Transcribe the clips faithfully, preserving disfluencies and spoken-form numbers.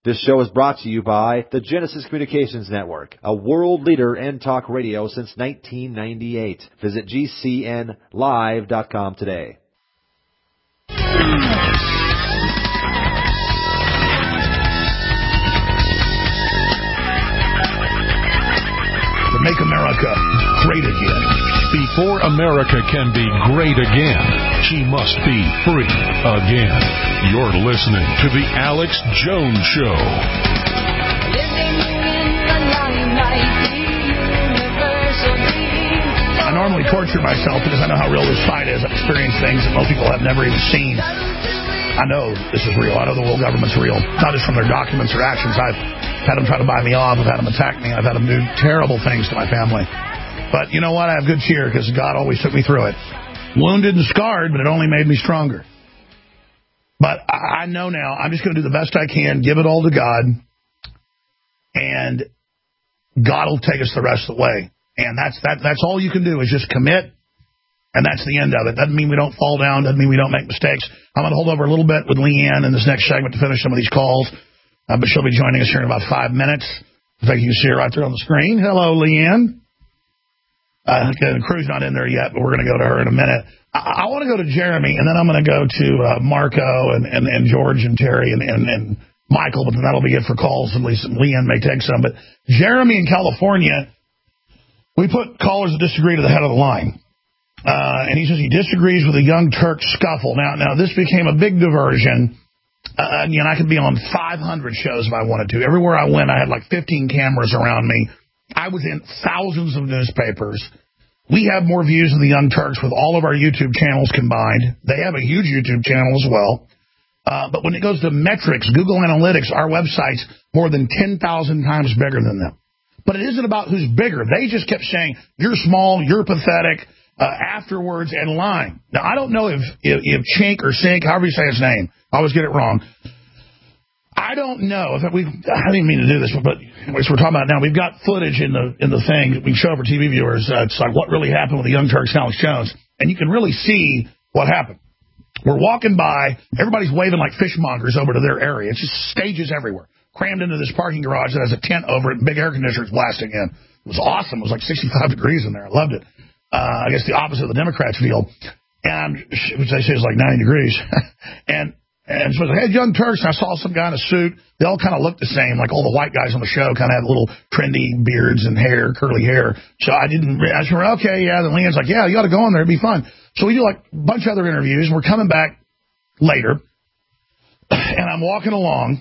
This show is brought to you by the Genesis Communications Network, a world leader in talk radio since nineteen ninety-eight. Visit G C N live dot com today. To make America great again. Before America can be great again, she must be free again. You're listening to The Alex Jones Show. Living in the limelight, the university. I normally torture myself because I know how real this fight is. I've experienced things that most people have never even seen. I know this is real. I know the world government's real. Not just from their documents or actions. I've had them try to buy me off. I've had them attack me. I've had them do terrible things to my family. But you know what? I have good cheer because God always took me through it. Wounded and scarred, but it only made me stronger. But I know now I'm just going to do the best I can, give it all to God, and God will take us the rest of the way. And that's that. That's all you can do is just commit, and that's the end of it. Doesn't mean we don't fall down. Doesn't mean we don't make mistakes. I'm going to hold over a little bit with Leanne in this next segment to finish some of these calls, uh, but she'll be joining us here in about five minutes. In fact, you can see her right there on the screen. Hello, Leanne. Uh, Crew's not in there yet, but we're going to go to her in a minute. I, I want to go to Jeremy, and then I'm going to go to uh, Marco and, and, and George and Terry and, and, and Michael, but then that'll be it for calls. At least Leanne may take some. But Jeremy in California, we put callers that disagree to the head of the line. Uh, and he says he disagrees with the Young Turks scuffle. Now, now this became a big diversion. Uh, and, you know, I could be on five hundred shows if I wanted to. Everywhere I went, I had like fifteen cameras around me. I was in thousands of newspapers. We have more views than the Young Turks with all of our YouTube channels combined. They have a huge YouTube channel as well. Uh, but when it goes to metrics, Google Analytics, our website's more than ten thousand times bigger than them. But it isn't about who's bigger. They just kept saying, you're small, you're pathetic, uh, afterwards, and lying. Now, I don't know if, if, if Chink or Sink, however you say his name, I always get it wrong. I don't know if we. I didn't mean to do this, but anyways, we're talking about it now. We've got footage in the in the thing that we can show for T V viewers. Uh, it's like what really happened with the Young Turks and Alex Jones, and you can really see what happened. We're walking by, everybody's waving like fishmongers over to their area. It's just stages everywhere, crammed into this parking garage that has a tent over it, and big air conditioners blasting in. It was awesome. It was like sixty-five degrees in there. I loved it. Uh, I guess the opposite of the Democrats feel, and which they say is like ninety degrees, and. And so I was like, hey, Young Turks, and I saw some guy in a suit. They all kind of looked the same, like all the white guys on the show kind of had little trendy beards and hair, curly hair. So I didn't, I just went, okay, yeah. Then Leanne's like, yeah, you ought to go in there. It'd be fun. So we do like a bunch of other interviews, and we're coming back later. And I'm walking along,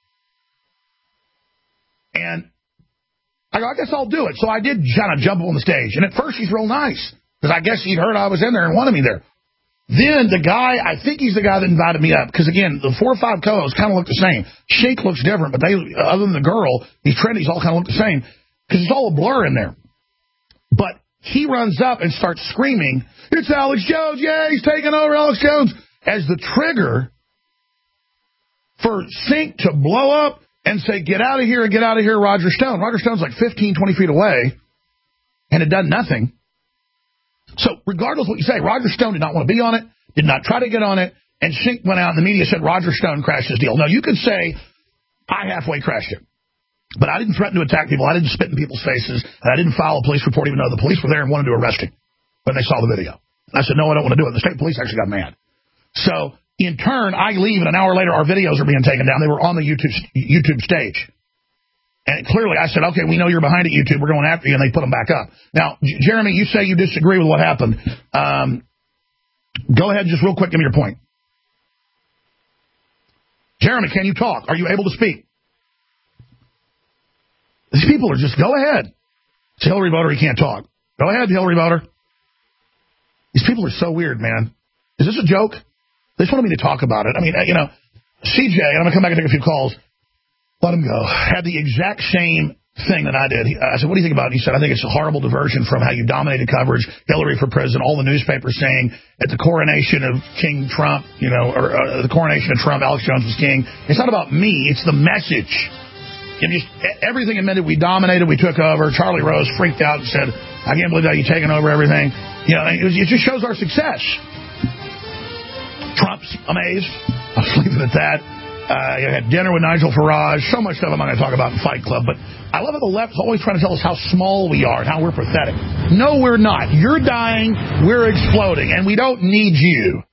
and I go, I guess I'll do it. So I did kind of jump up on the stage. And at first, he's real nice, because I guess he'd heard I was in there and wanted me there. Then the guy, I think he's the guy that invited me up, because, again, the four or five co-hosts kind of look the same. Shake looks different, but they, other than the girl, these trendies all kind of look the same, because it's all a blur in there. But he runs up and starts screaming, it's Alex Jones, yeah, he's taking over Alex Jones, as the trigger for Sink to blow up and say, get out of here and get out of here, Roger Stone. Roger Stone's like fifteen, twenty feet away, and had done nothing. So regardless of what you say, Roger Stone did not want to be on it, did not try to get on it, and Shink went out and the media said Roger Stone crashed his deal. Now, you could say I halfway crashed it, but I didn't threaten to attack people. I didn't spit in people's faces, and I didn't file a police report even though the police were there and wanted to arrest him when they saw the video. And I said, no, I don't want to do it. And the state police actually got mad. So in turn, I leave, and an hour later, our videos are being taken down. They were on the YouTube YouTube stage. And clearly, I said, okay, we know you're behind it, YouTube. We're going after you, and they put them back up. Now, J- Jeremy, you say you disagree with what happened. Um, go ahead and just real quick give me your point. Jeremy, can you talk? Are you able to speak? These people are just, go ahead. It's a Hillary voter, he can't talk. Go ahead, Hillary voter. These people are so weird, man. Is this a joke? They just wanted me to talk about it. I mean, you know, C J, and I'm going to come back and take a few calls. Let him go. Had the exact same thing that I did. He, I said, what do you think about it? He said, I think it's a horrible diversion from how you dominated coverage. Hillary for president, all the newspapers saying at the coronation of King Trump, you know, or uh, the coronation of Trump, Alex Jones was king. It's not about me. It's the message. And just everything admitted we dominated, we took over. Charlie Rose freaked out and said, I can't believe that you're taking over everything. You know, it, was, it just shows our success. Trump's amazed. I'll leave it at that. Uh, you had dinner with Nigel Farage. So much stuff I'm not going to talk about in Fight Club. But I love how the left is always trying to tell us how small we are and how we're pathetic. No, we're not. You're dying. We're exploding. And we don't need you.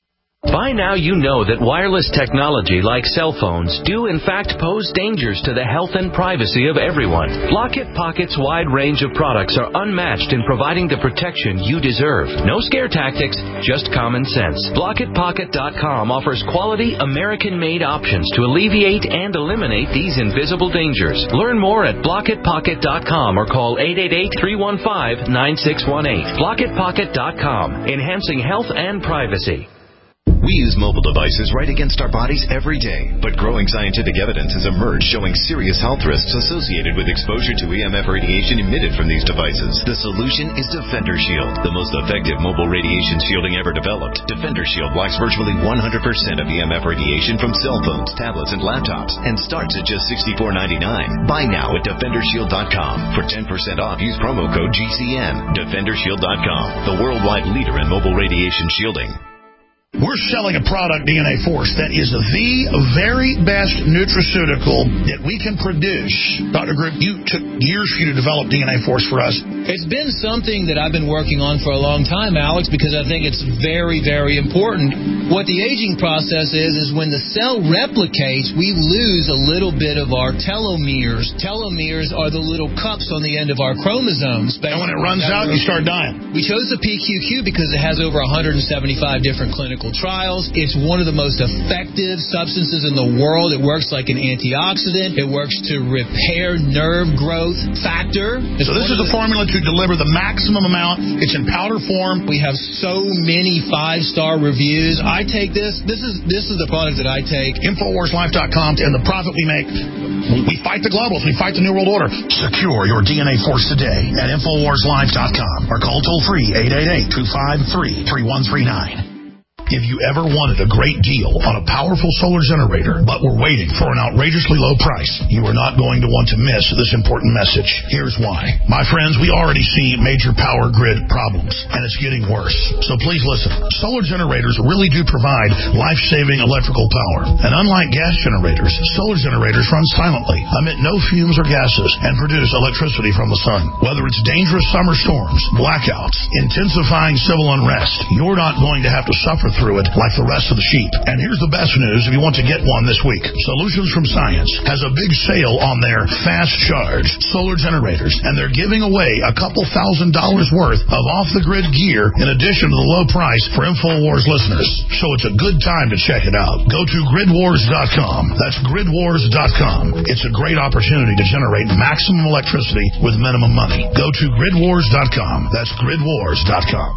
By now you know that wireless technology like cell phones do in fact pose dangers to the health and privacy of everyone. Blockit Pocket's wide range of products are unmatched in providing the protection you deserve. No scare tactics, just common sense. Blockit Pocket dot com offers quality American-made options to alleviate and eliminate these invisible dangers. Learn more at Blockit Pocket dot com or call eight eight eight, three one five, nine six one eight. Blockit Pocket dot com, enhancing health and privacy. We use mobile devices right against our bodies every day, but growing scientific evidence has emerged showing serious health risks associated with exposure to E M F radiation emitted from these devices. The solution is Defender Shield, the most effective mobile radiation shielding ever developed. Defender Shield blocks virtually one hundred percent of E M F radiation from cell phones, tablets, and laptops, and starts at just sixty-four ninety-nine. Buy now at Defender Shield dot com. For ten percent off, use promo code G C N. Defender Shield dot com, the worldwide leader in mobile radiation shielding. We're selling a product, D N A Force, that is the very best nutraceutical that we can produce. Doctor Grip, you took years for you to develop D N A Force for us. It's been something that I've been working on for a long time, Alex, because I think it's very, very important. What the aging process is, is when the cell replicates, we lose a little bit of our telomeres. Telomeres are the little cups on the end of our chromosomes. And when it runs out, you start dying. We chose the P Q Q because it has over one hundred seventy-five different clinical trials. It's one of the most effective substances in the world. It works like an antioxidant. It works to repair nerve growth factor. It's so this is the, the formula to deliver the maximum amount. It's in powder form. We have so many five-star reviews. I take this. This is this is the product that I take. Infowars Life dot com, and the profit we make, we fight the globals. We fight the New World Order. Secure your D N A Force today at Infowars Life dot com or call toll-free eight eight eight, two five three, three one three nine. If you ever wanted a great deal on a powerful solar generator, but were waiting for an outrageously low price, you are not going to want to miss this important message. Here's why. My friends, we already see major power grid problems, and it's getting worse. So please listen. Solar generators really do provide life-saving electrical power. And unlike gas generators, solar generators run silently, emit no fumes or gases, and produce electricity from the sun. Whether it's dangerous summer storms, blackouts, intensifying civil unrest, you're not going to have to suffer through it like the rest of the sheep. And here's the best news if you want to get one this week. Solutions from Science has a big sale on their fast charge solar generators, and they're giving away a couple thousand dollars worth of off-the-grid gear in addition to the low price for InfoWars listeners. So it's a good time to check it out. Go to grid wars dot com. That's grid wars dot com. It's a great opportunity to generate maximum electricity with minimum money. Go to grid wars dot com. That's grid wars dot com.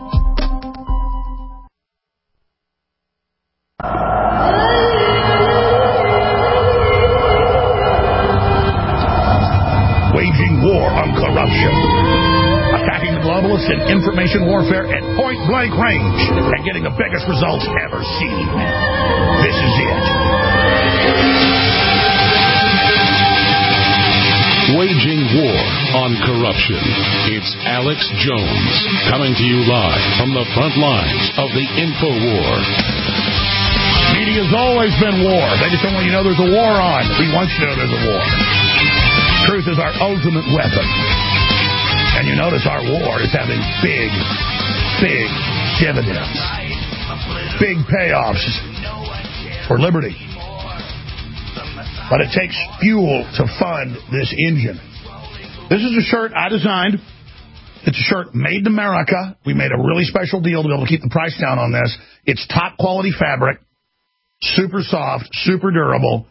Waging war on corruption. Attacking the globalists in information warfare at point-blank range and getting the biggest results ever seen. This is it. Waging war on corruption. It's Alex Jones coming to you live from the front lines of the InfoWar. Media's always been war. They just don't want you to know there's a war on. We want you to know there's a war. Truth is our ultimate weapon. And you notice our war is having big, big dividends. Big payoffs for liberty. But it takes fuel to fund this engine. This is a shirt I designed. It's a shirt made in America. We made a really special deal to be able to keep the price down on this. It's top quality fabric. Super soft, super durable.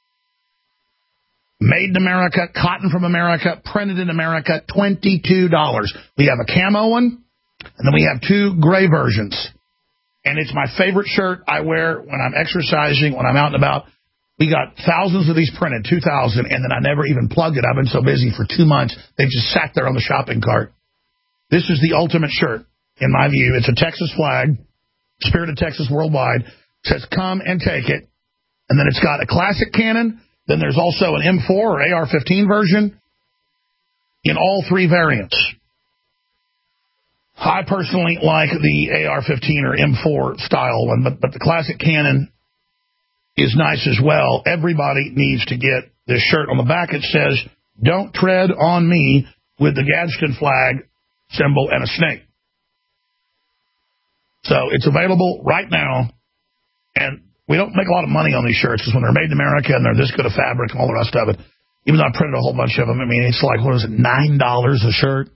Made in America, cotton from America, printed in America, twenty-two dollars. We have a camo one, and then we have two gray versions. And it's my favorite shirt I wear when I'm exercising, when I'm out and about. We got thousands of these printed, two thousand, and then I never even plugged it. I've been so busy for two months, they've just sat there on the shopping cart. This is the ultimate shirt, in my view. It's a Texas flag, Spirit of Texas Worldwide. It says, come and take it. And then it's got a classic cannon. Then there's also an M four or A R fifteen version in all three variants. I personally like the A R fifteen or M four style one, but, but the classic cannon is nice as well. Everybody needs to get this shirt. On the back it says, "Don't tread on me," with the Gadsden flag symbol and a snake. So it's available right now. And we don't make a lot of money on these shirts because when they're made in America and they're this good a fabric and all the rest of it, even though I printed a whole bunch of them, I mean, it's like, what is it, nine dollars a shirt?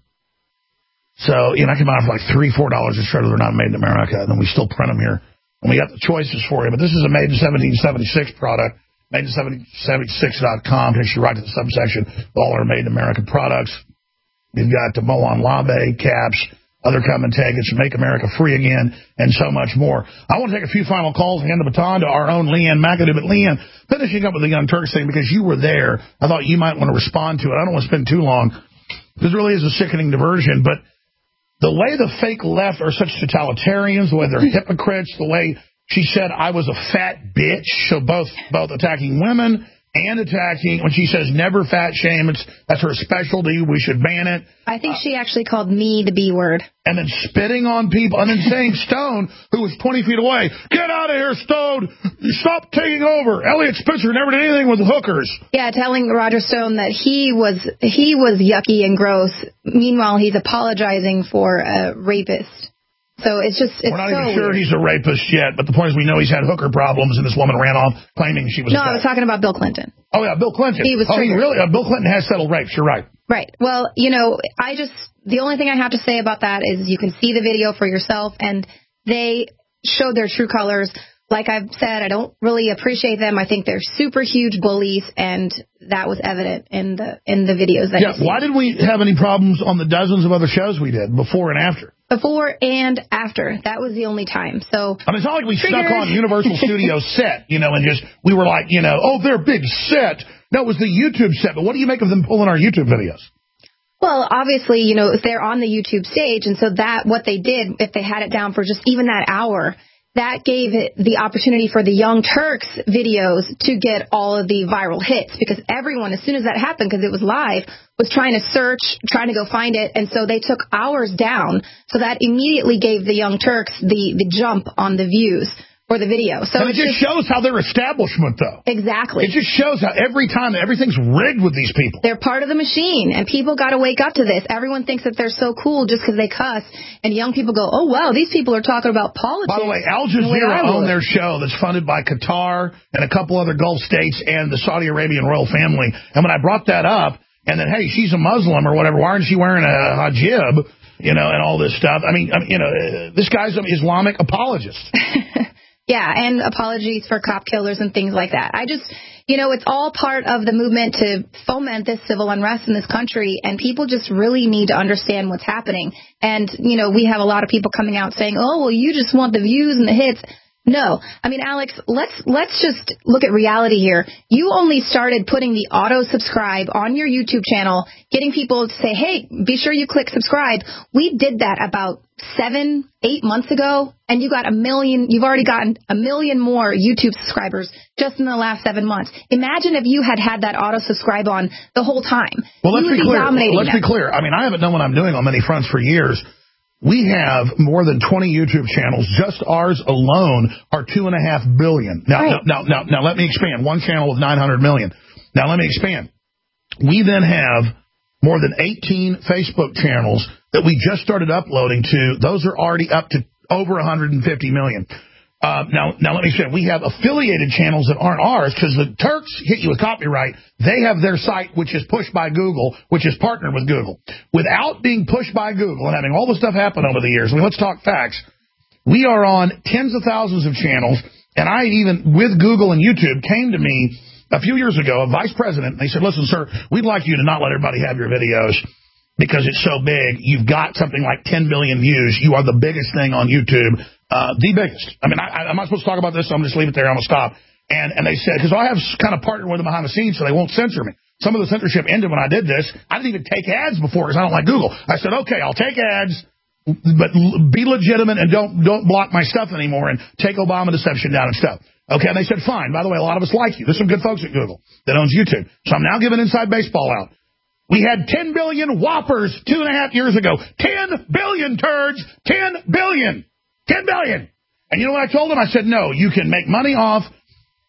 So, you know, I can buy them for like three dollars, four dollars a shirt if they're not made in America, and then we still print them here. And we got the choices for you. But this is a made in seventeen seventy-six product, made in seventeen seventy-six dot com. Takes you right to the subsection of all our made in America products. We've got the Moan Labe caps, other come and take it, Make America Free Again, and so much more. I want to take a few final calls and hand the baton to our own Leanne McAdoo. But Leanne, finishing up with the Young Turks thing, because you were there, I thought you might want to respond to it. I don't want to spend too long. This really is a sickening diversion, but the way the fake left are such totalitarians, the way they're hypocrites, the way she said I was a fat bitch, so both both attacking women and attacking, when she says never fat shame, it's, that's her specialty, we should ban it. I think uh, she actually called me the B word. And then spitting on people, and then saying Stone, who was twenty feet away, "Get out of here, Stone! Stop taking over! Elliot Spitzer never did anything with hookers." Yeah, telling Roger Stone that he was he was yucky and gross. Meanwhile, he's apologizing for a rapist. So it's just, it's We're not so even sure weird. he's a rapist yet, but the point is we know he's had hooker problems, and this woman ran off claiming she was No, a I was talking about Bill Clinton. Oh, yeah, Bill Clinton. He was oh, he triggered. really? Uh, Bill Clinton has settled rapes. You're right. Right. Well, you know, I just, the only thing I have to say about that is you can see the video for yourself, and they showed their true colors. Like I've said, I don't really appreciate them. I think they're super huge bullies, and that was evident in the in the videos that Yeah, you see. why did we have any problems on the dozens of other shows we did, before and after? Before and after. That was the only time. So I mean, it's not like we Triggered. stuck on Universal Studios set, you know, and just, we were like, you know, oh, their big set. No, it was the YouTube set. But what do you make of them pulling our YouTube videos? Well, obviously, you know, if they're on the YouTube stage, and so that, what they did, if they had it down for just even that hour, that gave it the opportunity for the Young Turks videos to get all of the viral hits, because everyone, as soon as that happened, because it was live, was trying to search, trying to go find it, and so they took ours down. So that immediately gave the Young Turks the, the jump on the views for the video. So and it just, just shows how they're establishment, though. Exactly. It just shows how every time everything's rigged with these people. They're part of the machine, and people got to wake up to this. Everyone thinks that they're so cool just because they cuss, and young people go, oh, wow, these people are talking about politics. By the way, Al Jazeera own their show that's funded by Qatar and a couple other Gulf states and the Saudi Arabian royal family. And when I brought that up, and then, hey, she's a Muslim or whatever, why aren't she wearing a hijab, you know, and all this stuff? I mean, I mean you know, this guy's an Islamic apologist. Yeah, and apologies for cop killers and things like that. I just, you know, it's all part of the movement to foment this civil unrest in this country, and people just really need to understand what's happening. And, you know, we have a lot of people coming out saying, oh, well, you just want the views and the hits. No. I mean, Alex, let's let's just look at reality here. You only started putting the auto-subscribe on your YouTube channel, getting people to say, hey, be sure you click subscribe. We did that about seven, eight months ago, and you got a million, you've already gotten a million more YouTube subscribers just in the last seven months. Imagine if you had had that auto-subscribe on the whole time. Well, let's be be clear. Let's that. be clear. I mean, I haven't known what I'm doing on many fronts for years. We have more than twenty YouTube channels. Just ours alone are two and a half billion. Now, right. now, now, now, let me expand. One channel with nine hundred million. Now, let me expand. We then have more than eighteen Facebook channels that we just started uploading to. Those are already up to over one hundred fifty million. Uh, now, now let me say, we have affiliated channels that aren't ours because the Turks hit you with copyright. They have their site, which is pushed by Google, which is partnered with Google. Without being pushed by Google and having all this stuff happen over the years, I mean, let's talk facts. We are on tens of thousands of channels, and I even, with Google and YouTube, came to me a few years ago, a vice president, and they said, listen, sir, we'd like you to not let everybody have your videos because it's so big. You've got something like ten billion views. You are the biggest thing on YouTube. Uh, the biggest. I mean, I, I'm not supposed to talk about this, so I'm just leave it there. I'm going to stop. And and they said, because I have kind of partnered with them behind the scenes, so they won't censor me. Some of the censorship ended when I did this. I didn't even take ads before because I don't like Google. I said, okay, I'll take ads, but be legitimate and don't don't block my stuff anymore and take Obama deception down and stuff. Okay, and they said, fine. By the way, a lot of us like you. There's some good folks at Google that owns YouTube. So I'm now giving Inside Baseball out. We had ten billion whoppers two and a half years ago. ten billion turds. ten billion. ten billion. And you know what I told them? I said, no, you can make money off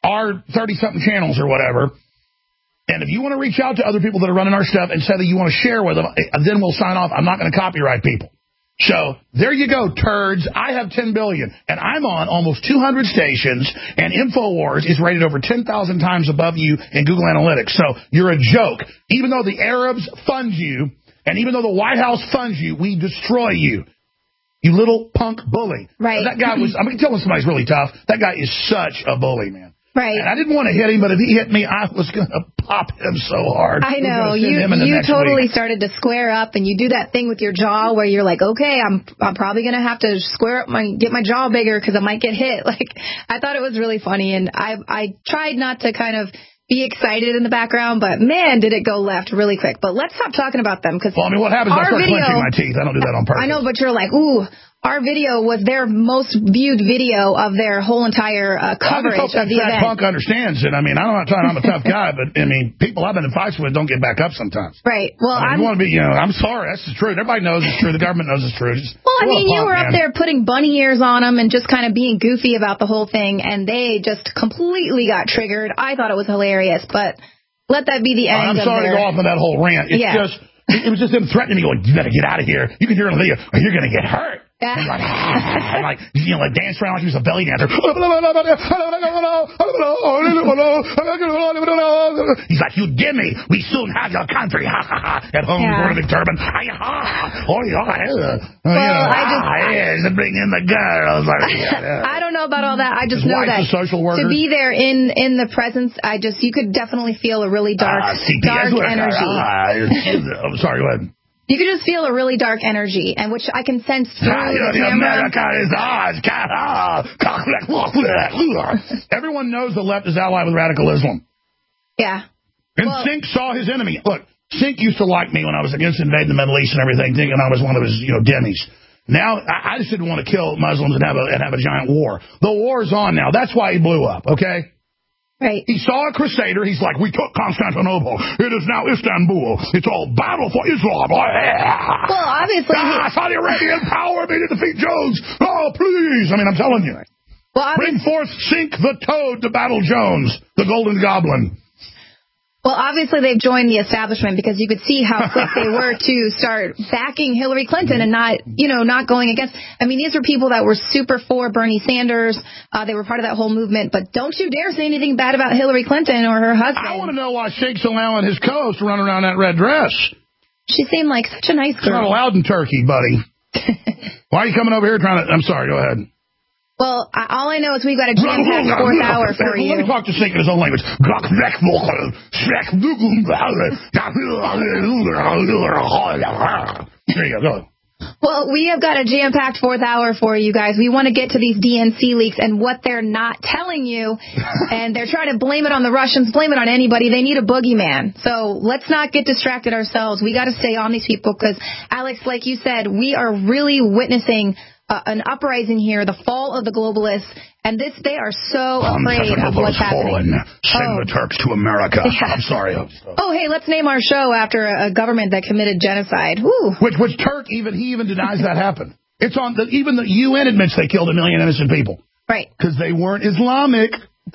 our thirty-something channels or whatever. And if you want to reach out to other people that are running our stuff and say that you want to share with them, then we'll sign off. I'm not going to copyright people. So there you go, turds. I have ten billion, and I'm on almost two hundred stations, and InfoWars is rated over ten thousand times above you in Google Analytics. So you're a joke. Even though the Arabs fund you, and even though the White House funds you, we destroy you. You little punk bully. Right. That guy was, I mean, telling somebody's really tough. That guy is such a bully, man. Right. And I didn't want to hit him, but if he hit me, I was going to pop him so hard. I know. You you totally week. started to square up, and you do that thing with your jaw where you're like, okay, I'm I'm probably going to have to square up my, get my jaw bigger because I might get hit. Like, I thought it was really funny, and I I tried not to kind of be excited in the background, but man, did it go left really quick. But let's stop talking about them. Cause well, I mean, what happens is I start video, clenching my teeth. I don't do that on purpose. I know, but you're like, ooh. Our video was their most viewed video of their whole entire uh, coverage I just hope of the that event. Punk understands it. I mean, I'm not trying. I'm a tough guy, but I mean, people I've been in fights with don't get back up sometimes. Right. Well, I mean, you want to be, you know, I'm sorry. That's the truth. Everybody knows it's true. The government knows it's true. Just well, I mean, you punk, were man. up there putting bunny ears on them and just kind of being goofy about the whole thing, and they just completely got triggered. I thought it was hilarious, but let that be the end. I'm sorry of their... to go off on that whole rant. It's yeah. just, it was just them threatening me, going, you better get out of here. You can hear it on the video, or you're going to get hurt. Yeah. And like, and like, you know, like dance around like he was a belly dancer. He's like, you gimme, we soon have your country. At home, yeah. He's a big turban. Oh, yeah. Oh, yeah. Well, I just, ah, to bring in the girls. I don't know about all that. I just His know that to be there in, in the presence, I just, you could definitely feel a really dark, uh, dark energy. Uh, I'm sorry, go ahead. You could just feel a really dark energy, and which I can sense through the camera. America is ours. Everyone knows the left is allied with radical Islam. Yeah. And well, Sink saw his enemy. Look, Sink used to like me when I was against invading the Middle East and everything, thinking I was one of his, you know, demis. Now, I, I just didn't want to kill Muslims and have a and have a giant war. The war's on now. That's why he blew up, okay? Right. He saw a crusader. He's like, we took Constantinople. It is now Istanbul. It's all battle for Islam. Oh, yeah. Well, obviously. Ah, he... Saudi Arabia, empower me to defeat Jones. Oh, please. I mean, I'm telling you. Well, Bring forth Sink the Toad to battle Jones, the Golden Goblin. Well, obviously they've joined the establishment because you could see how quick they were to start backing Hillary Clinton and not, you know, not going against. I mean, these were people that were super for Bernie Sanders. Uh, they were part of that whole movement. But don't you dare say anything bad about Hillary Clinton or her husband. I want to know why Shake's allowing his co-host to run around that red dress. She seemed like such a nice girl. It's not allowed in Turkey, buddy. Why are you coming over here trying to... I'm sorry, go ahead. Well, I, all I know is we've got a jam-packed fourth hour for you. Let me talk to Sink in his own language. There you go, go. Well, we have got a jam-packed fourth hour for you guys. We want to get to these D N C leaks and what they're not telling you. And they're trying to blame it on the Russians, blame it on anybody. They need a boogeyman. So let's not get distracted ourselves. We got to stay on these people because, Alex, like you said, we are really witnessing Uh, an uprising here, the fall of the globalists, and this they are so afraid of what's happening. Send oh. the Turks to America. Yeah. I'm sorry. Oh, hey, let's name our show after a, a government that committed genocide. Woo. Which, which Turk even he even denies that happened. It's on the even the U N admits they killed a million innocent people. Right. Because they weren't Islamic.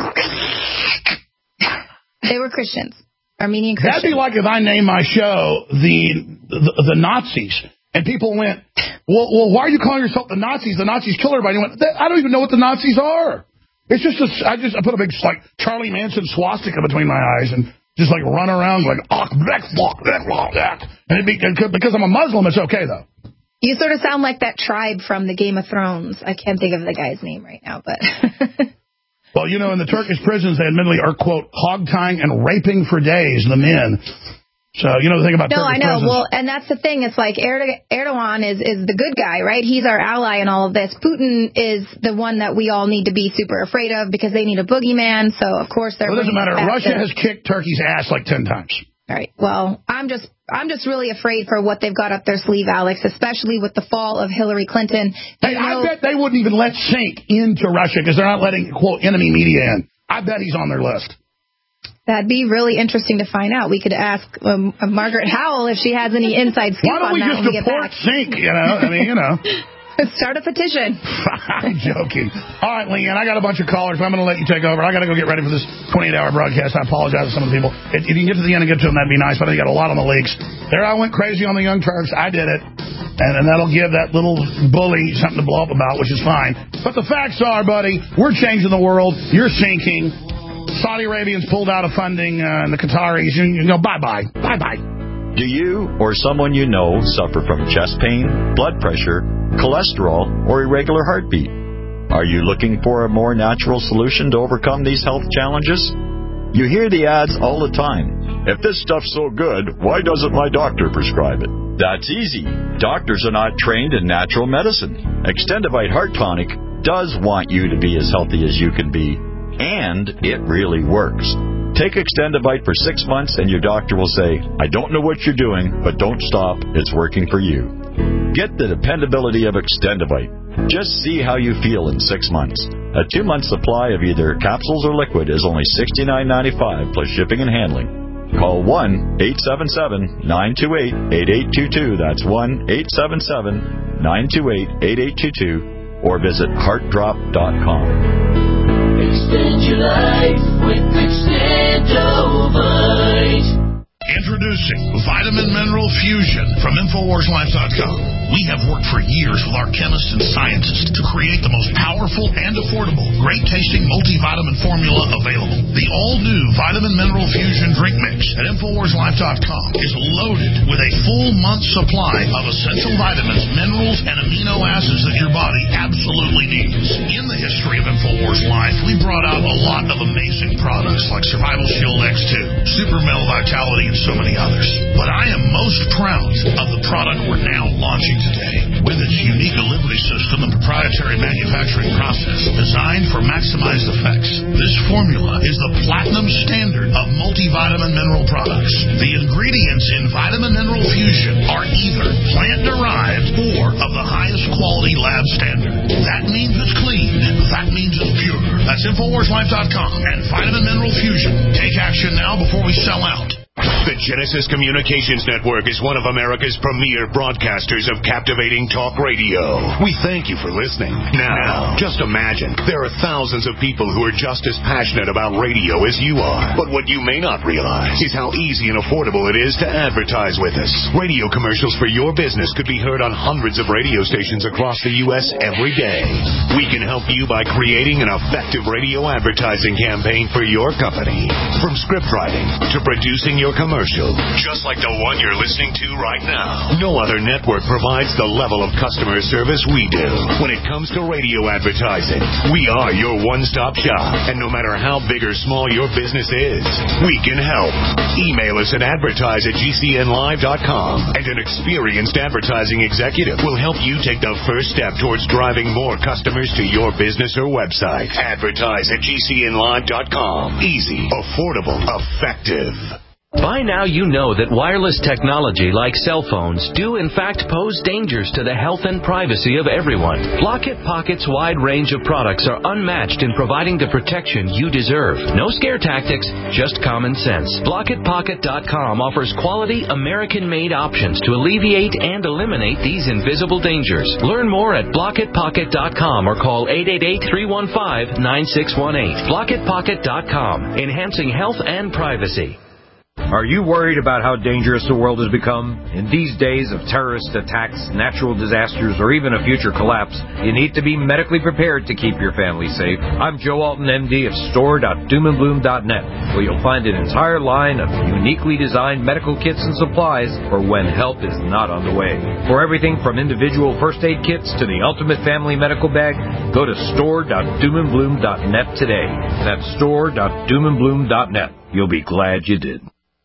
They were Christians, Armenian Christians. That'd be like if I named my show the the, the Nazis. And people went, well, well, why are you calling yourself the Nazis? The Nazis kill everybody. And went, I don't even know what the Nazis are. It's just, a, I just, I put a big, like, Charlie Manson swastika between my eyes and just, like, run around like, and it'd be, because I'm a Muslim, it's okay, though. You sort of sound like that tribe from the Game of Thrones. I can't think of the guy's name right now, but... Well, you know, in the Turkish prisons, they admittedly are, quote, hog-tying and raping for days, the men. So, you know the thing about No, Turkish I know. prisons. Well, and that's the thing. It's like Erdogan is, is the good guy, right? He's our ally in all of this. Putin is the one that we all need to be super afraid of because they need a boogeyman. So, of course, they're... Well, it doesn't matter. Russia to... has kicked Turkey's ass like ten times. All right. Well, I'm just I'm just really afraid for what they've got up their sleeve, Alex, especially with the fall of Hillary Clinton. Hey, know... I bet they wouldn't even let Sink into Russia because they're not letting, quote, enemy media in. I bet he's on their list. That'd be really interesting to find out. We could ask um, Margaret Howell if she has any inside scoop on that. Why don't we just deport Sink, you know? I mean, you know. Start a petition. I'm joking. All right, Leanne, I got a bunch of callers. I'm going to let you take over. I got to go get ready for this twenty-eight hour broadcast. I apologize to some of the people. If you can get to the end and get to them, that'd be nice, but I got a lot on the leaks. There I went crazy on the Young Turks. I did it. And, and that'll give that little bully something to blow up about, which is fine. But the facts are, buddy, we're changing the world. You're sinking. Saudi Arabians pulled out of funding, uh, and the Qataris, you, you know, bye-bye. Bye-bye. Do you or someone you know suffer from chest pain, blood pressure, cholesterol, or irregular heartbeat? Are you looking for a more natural solution to overcome these health challenges? You hear the ads all the time. If this stuff's so good, why doesn't my doctor prescribe it? That's easy. Doctors are not trained in natural medicine. Extendivite Heart Tonic does want you to be as healthy as you can be, and it really works. Take Extendivite for six months and your doctor will say, I don't know what you're doing, but don't stop. It's working for you. Get the dependability of Extendivite. Just see how you feel in six months. A two-month supply of either capsules or liquid is only sixty-nine ninety-five plus shipping and handling. Call one eight seven seven, nine two eight, eight eight two two. That's one eight seven seven, nine two eight, eight eight two two. Or visit heart drop dot com. Extend your life with Extendovite. Introducing Vitamin Mineral Fusion from Infowars Life dot com. We have worked for years with our chemists and scientists to create the most powerful and affordable, great-tasting multivitamin formula available. The all-new Vitamin Mineral Fusion drink mix at Infowars Life dot com is loaded with a full month's supply of essential vitamins, minerals, and amino acids that your body absolutely needs. In the history of Infowars Life, we brought out a lot of amazing products like Survival Shield X two, Super Male Vitality, and so many others. But I am most proud of the product we're now launching today. With its unique delivery system and proprietary manufacturing process designed for maximized effects, this formula is the platinum standard of multivitamin mineral products. The ingredients in Vitamin Mineral Fusion are either plant-derived or of the highest quality lab standard. That means it's clean. That means it's pure. That's Infowars Life dot com and Vitamin Mineral Fusion. Take action now before we sell out. The Genesis Communications Network is one of America's premier broadcasters of captivating talk radio. We thank you for listening. Now, just imagine, there are thousands of people who are just as passionate about radio as you are. But what you may not realize is how easy and affordable it is to advertise with us. Radio commercials for your business could be heard on hundreds of radio stations across the U S every day. We can help you by creating an effective radio advertising campaign for your company. From script writing to producing your commercial, just like the one you're listening to right now. No other network provides the level of customer service we do. When it comes to radio advertising, we are your one-stop shop. And no matter how big or small your business is, we can help. Email us at advertise at G C N live dot com, and an experienced advertising executive will help you take the first step towards driving more customers to your business or website. Advertise at G C N live dot com. Easy, affordable, effective. By now you know that wireless technology like cell phones do in fact pose dangers to the health and privacy of everyone. Blockit Pocket's wide range of products are unmatched in providing the protection you deserve. No scare tactics, just common sense. Blockit Pocket dot com offers quality American-made options to alleviate and eliminate these invisible dangers. Learn more at Blockit Pocket dot com or call eight eight eight, three one five, nine six one eight. Blockit Pocket dot com, enhancing health and privacy. Are you worried about how dangerous the world has become? In these days of terrorist attacks, natural disasters, or even a future collapse, you need to be medically prepared to keep your family safe. I'm Joe Alton, M D of store dot doom and bloom dot net, where you'll find an entire line of uniquely designed medical kits and supplies for when help is not on the way. For everything from individual first aid kits to the ultimate family medical bag, go to store dot doom and bloom dot net today. That's store dot doom and bloom dot net. You'll be glad you did.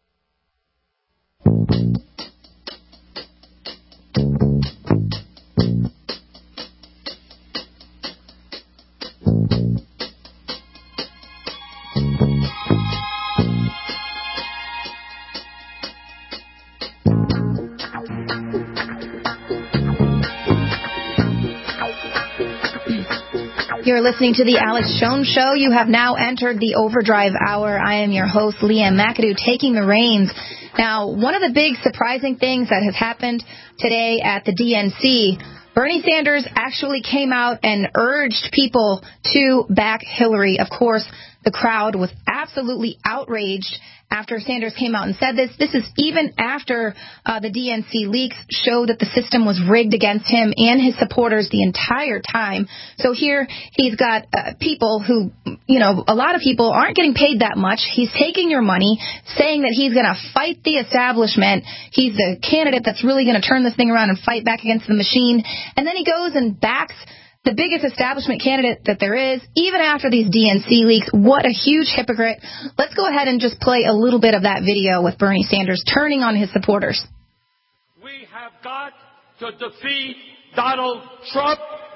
You're listening to the Alex Jones Show. You have now entered the Overdrive Hour. I am your host, Leanne McAdoo, taking the reins. Now, one of the big surprising things that has happened today at the D N C Bernie Sanders actually came out and urged people to back Hillary. Of course, the crowd was absolutely outraged after Sanders came out and said this. This is even after uh, the D N C leaks showed that the system was rigged against him and his supporters the entire time. So here he's got uh, people who, you know, a lot of people aren't getting paid that much. He's taking your money, saying that he's going to fight the establishment. He's the candidate that's really going to turn this thing around and fight back against the machine. And then he goes and backs the biggest establishment candidate that there is, even after these D N C leaks. What a huge hypocrite. Let's go ahead and just play a little bit of that video with Bernie Sanders turning on his supporters. We have got to defeat Donald Trump.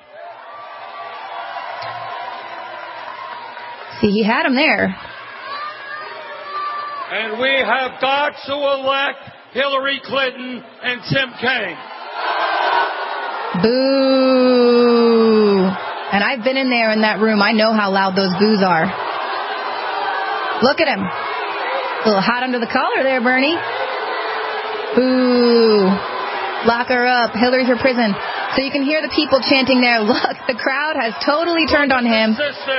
See, he had him there. And we have got to elect Hillary Clinton and Tim Kaine. Boo. And I've been in there in that room. I know how loud those boos are. Look at him. A little hot under the collar there, Bernie. Boo. Lock her up. Hillary for prison. So you can hear the people chanting there. Look, the crowd has totally turned on him.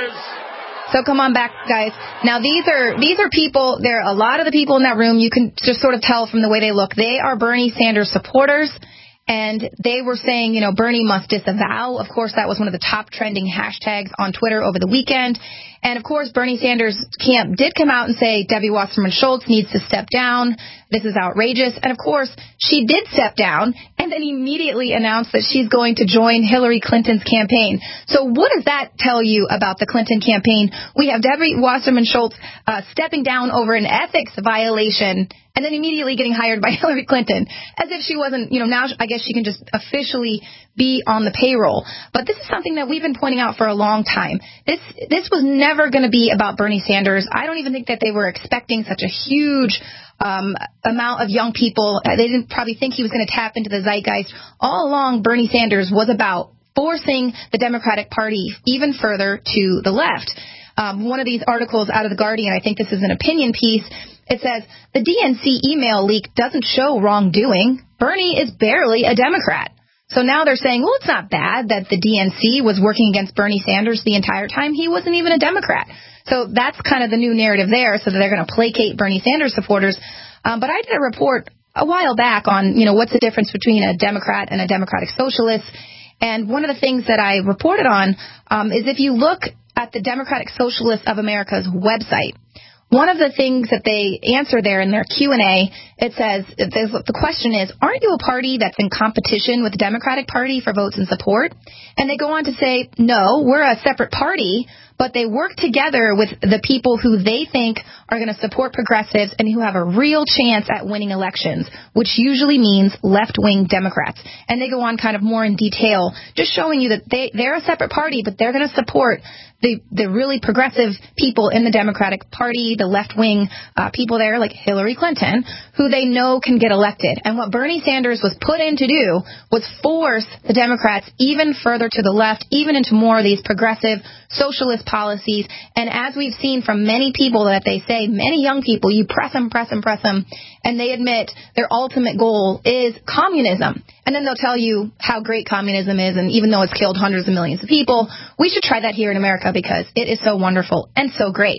So come on back, guys. Now, these are these are people, there are a lot of the people in that room, you can just sort of tell from the way they look. They are Bernie Sanders supporters. And they were saying, you know, Bernie must disavow. Of course, that was one of the top trending hashtags on Twitter over the weekend. And, of course, Bernie Sanders' camp did come out and say Debbie Wasserman Schultz needs to step down. This is outrageous. And, of course, she did step down and then immediately announced that she's going to join Hillary Clinton's campaign. So what does that tell you about the Clinton campaign? We have Debbie Wasserman Schultz uh, stepping down over an ethics violation and then immediately getting hired by Hillary Clinton, as if she wasn't, you know, now I guess she can just officially be on the payroll. But this is something that we've been pointing out for a long time. This this was never going to be about Bernie Sanders. I don't even think that they were expecting such a huge um, amount of young people. They didn't probably think he was going to tap into the zeitgeist. All along, Bernie Sanders was about forcing the Democratic Party even further to the left. Um, one of these articles out of The Guardian, I think this is an opinion piece, it says, the D N C email leak doesn't show wrongdoing. Bernie is barely a Democrat. So now they're saying, well, it's not bad that the D N C was working against Bernie Sanders the entire time. He wasn't even a Democrat. So that's kind of the new narrative there, so that they're going to placate Bernie Sanders supporters. Um, but I did a report a while back on, you know, what's the difference between a Democrat and a Democratic Socialist. And one of the things that I reported on um, is if you look at the Democratic Socialists of America's website, one of the things that they answer there in their Q and A, it says, the question is, aren't you a party that's in competition with the Democratic Party for votes and support? And they go on to say, no, we're a separate party, but they work together with the people who they think are going to support progressives and who have a real chance at winning elections, which usually means left-wing Democrats. And they go on kind of more in detail, just showing you that they, they're a separate party, but they're going to support the, the really progressive people in the Democratic Party, the left-wing uh, people there like Hillary Clinton, who they know can get elected. And what Bernie Sanders was put in to do was force the Democrats even further to the left, even into more of these progressive socialist policies. And as we've seen from many people that they say, many young people, you press them, press them, press them, and they admit their ultimate goal is communism. And then they'll tell you how great communism is, and even though it's killed hundreds of millions of people, we should try that here in America because it is so wonderful and so great.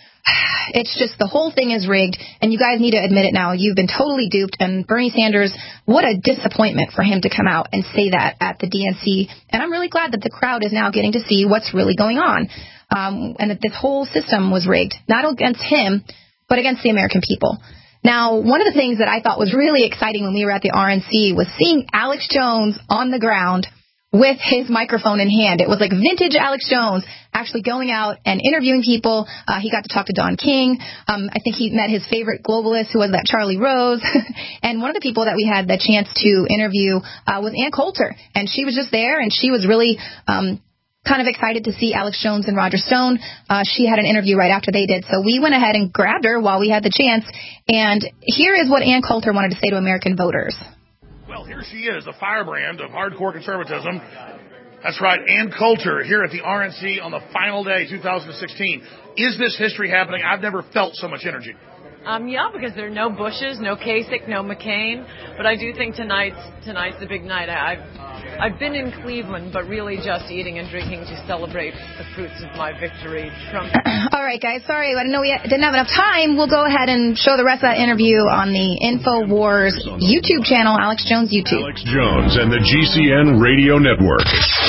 It's just the whole thing is rigged, and you guys need to admit it now. You've been totally duped, and Bernie Sanders, what a disappointment for him to come out and say that at the D N C. And I'm really glad that the crowd is now getting to see what's really going on, um, and that this whole system was rigged, not against him, but against the American people. Now, one of the things that I thought was really exciting when we were at the R N C was seeing Alex Jones on the ground with his microphone in hand. It was like vintage Alex Jones actually going out and interviewing people. Uh, he got to talk to Don King. Um, I think he met his favorite globalist, who was that Charlie Rose. And one of the people that we had the chance to interview uh, was Ann Coulter. And she was just there, and she was really um, kind of excited to see Alex Jones and Roger Stone. Uh, she had an interview right after they did. So we went ahead and grabbed her while we had the chance. And here is what Ann Coulter wanted to say to American voters. Well, here she is, a firebrand of hardcore conservatism. That's right, Ann Coulter here at the R N C on the final day, two thousand sixteen. Is this history happening? I've never felt so much energy. Um, yeah, because there are no Bushes, no Kasich, no McCain. But I do think tonight's tonight's the big night. I, I've I've been in Cleveland, but really just eating and drinking to celebrate the fruits of my victory. Trump. All right, guys. Sorry, I know we didn't have enough time. We'll go ahead and show the rest of that interview on the InfoWars YouTube channel, Alex Jones YouTube. Alex Jones and the G C N Radio Network.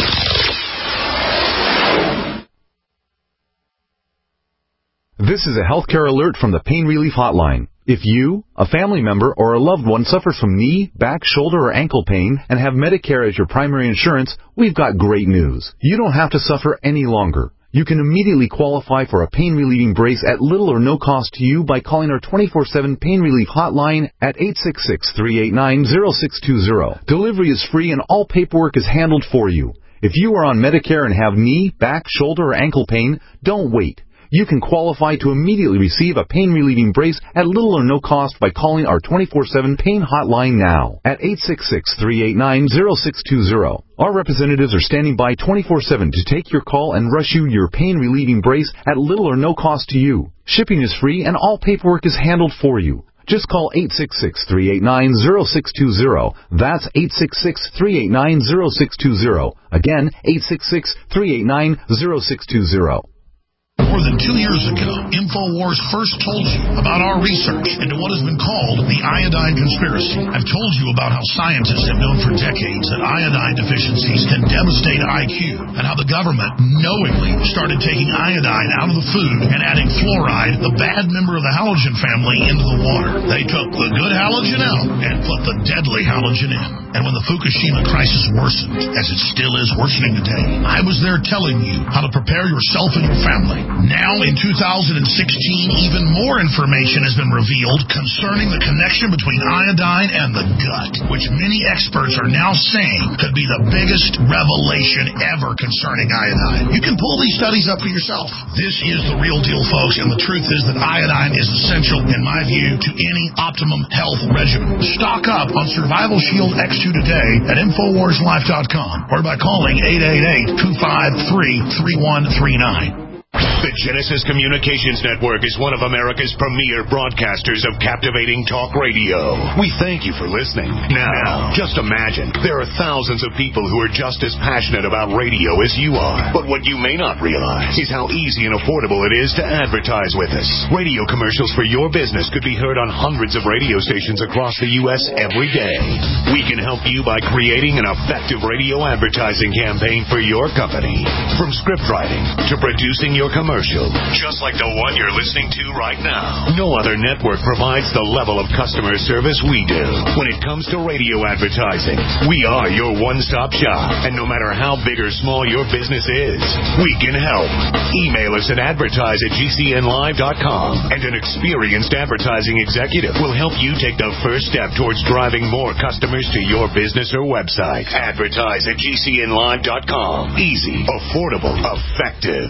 This is a healthcare alert from the Pain Relief Hotline. If you, a family member, or a loved one suffers from knee, back, shoulder, or ankle pain and have Medicare as your primary insurance, we've got great news. You don't have to suffer any longer. You can immediately qualify for a pain-relieving brace at little or no cost to you by calling our twenty-four seven Pain Relief Hotline at eight six six, three eight nine, zero six two zero. Delivery is free and all paperwork is handled for you. If you are on Medicare and have knee, back, shoulder, or ankle pain, don't wait. You can qualify to immediately receive a pain-relieving brace at little or no cost by calling our twenty-four seven Pain Hotline now at eight six six, three eight nine, zero six two zero. Our representatives are standing by twenty-four seven to take your call and rush you your pain-relieving brace at little or no cost to you. Shipping is free and all paperwork is handled for you. Just call eight six six, three eight nine, zero six two zero. That's eight six six, three eight nine, zero six two zero. Again, eight six six, three eight nine, zero six two zero. More than two years ago, InfoWars first told you about our research into what has been called the iodine conspiracy. I've told you about how scientists have known for decades that iodine deficiencies can devastate I Q, and how the government knowingly started taking iodine out of the food and adding fluoride, the bad member of the halogen family, into the water. They took the good halogen out and put the deadly halogen in. And when the Fukushima crisis worsened, as it still is worsening today, I was there telling you how to prepare yourself and your family. Now, in two thousand sixteen, even more information has been revealed concerning the connection between iodine and the gut, which many experts are now saying could be the biggest revelation ever concerning iodine. You can pull these studies up for yourself. This is the real deal, folks, and the truth is that iodine is essential, in my view, to any optimum health regimen. Stock up on Survival Shield X two today at Infowars Life dot com or by calling eight eight eight, two five three, three one three nine. The Genesis Communications Network is one of America's premier broadcasters of captivating talk radio. We thank you for listening. Now, just imagine, there are thousands of people who are just as passionate about radio as you are. But what you may not realize is how easy and affordable it is to advertise with us. Radio commercials for your business could be heard on hundreds of radio stations across the U S every day. We can help you by creating an effective radio advertising campaign for your company. From script writing to producing your commercial, just like the one you're listening to right now. No other network provides the level of customer service we do. When it comes to radio advertising, we are your one-stop shop. And no matter how big or small your business is, we can help. Email us at advertise at G C N live dot com, and an experienced advertising executive will help you take the first step towards driving more customers to your business or website. Advertise at G C N live dot com. Easy, affordable, effective.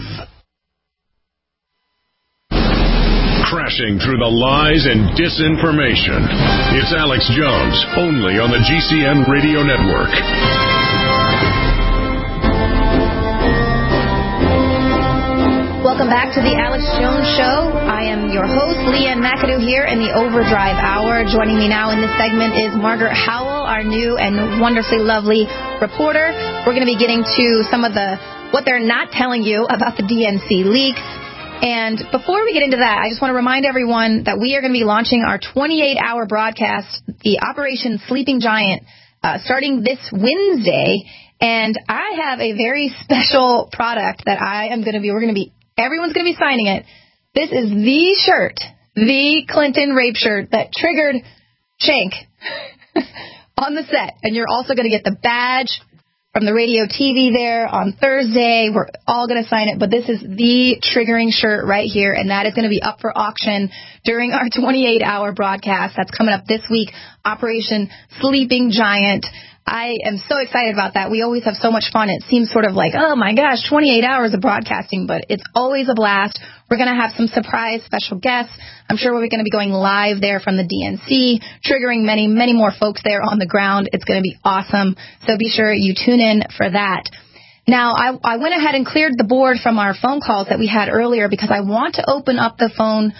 Crashing through the lies and disinformation. It's Alex Jones, only on the G C N Radio Network. Welcome back to the Alex Jones Show. I am your host, Leanne McAdoo, here in the Overdrive Hour. Joining me now in this segment is Margaret Howell, our new and wonderfully lovely reporter. We're going to be getting to some of the what they're not telling you about the D N C leaks. And before we get into that, I just want to remind everyone that we are going to be launching our twenty-eight hour broadcast, the Operation Sleeping Giant, uh, starting this Wednesday. And I have a very special product that I am going to be, we're going to be, everyone's going to be signing it. This is the shirt, the Clinton rape shirt that triggered Shank on the set. And you're also going to get the badge from the radio T V there on Thursday. We're all going to sign it, but this is the triggering shirt right here, and that is going to be up for auction during our twenty-eight hour broadcast. That's coming up this week, Operation Sleeping Giant. I am so excited about that. We always have so much fun. It seems sort of like, oh, my gosh, twenty-eight hours of broadcasting, but it's always a blast. We're going to have some surprise special guests. I'm sure we're going to be going live there from the D N C, triggering many, many more folks there on the ground. It's going to be awesome. So be sure you tune in for that. Now, I, I went ahead and cleared the board from our phone calls that we had earlier because I want to open up the phone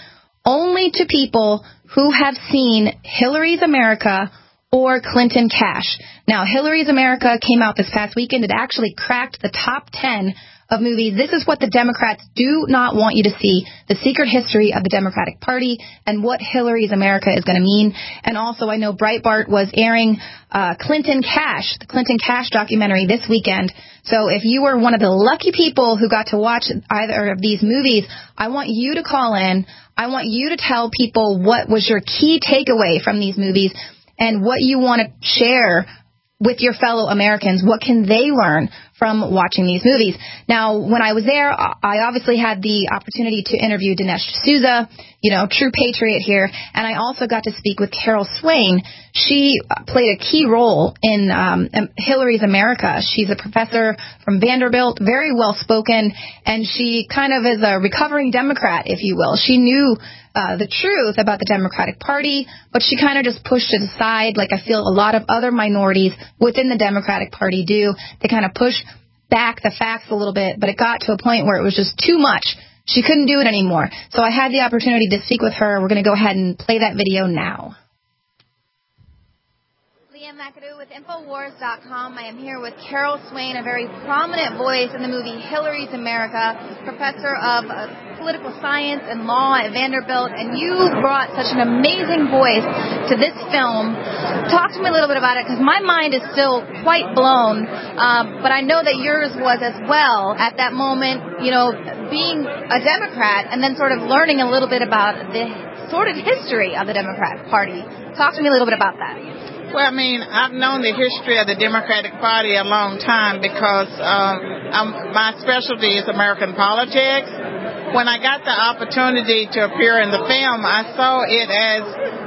only to people who have seen Hillary's America or Clinton Cash. Now, Hillary's America came out this past weekend. It actually cracked the top ten of movies. This is what the Democrats do not want you to see, the secret history of the Democratic Party and what Hillary's America is going to mean. And also, I know Breitbart was airing uh, Clinton Cash, the Clinton Cash documentary this weekend. So if you were one of the lucky people who got to watch either of these movies, I want you to call in. I want you to tell people what was your key takeaway from these movies and what you want to share with your fellow Americans. What can they learn from watching these movies? Now, when I was there, I obviously had the opportunity to interview Dinesh D'Souza, you know, true patriot here, and I also got to speak with Carol Swain. She played a key role in um, Hillary's America. She's a professor from Vanderbilt, very well-spoken, and she kind of is a recovering Democrat, if you will. She knew Uh, the truth about the Democratic Party, but she kind of just pushed it aside like I feel a lot of other minorities within the Democratic Party do. They kind of push back the facts a little bit, but it got to a point where it was just too much. She couldn't do it anymore. So I had the opportunity to speak with her. We're going to go ahead and play that video now. Leanne McAdoo with Infowars dot com. I am here with Carol Swain, a very prominent voice in the movie Hillary's America, professor of uh, political science and law at Vanderbilt, and you brought such an amazing voice to this film. Talk to me a little bit about it, because my mind is still quite blown, um, but I know that yours was as well at that moment, you know, being a Democrat and then sort of learning a little bit about the sort of history of the Democratic Party. Talk to me a little bit about that. Well, I mean, I've known the history of the Democratic Party a long time because um, I'm, my specialty is American politics. When I got the opportunity to appear in the film, I saw it as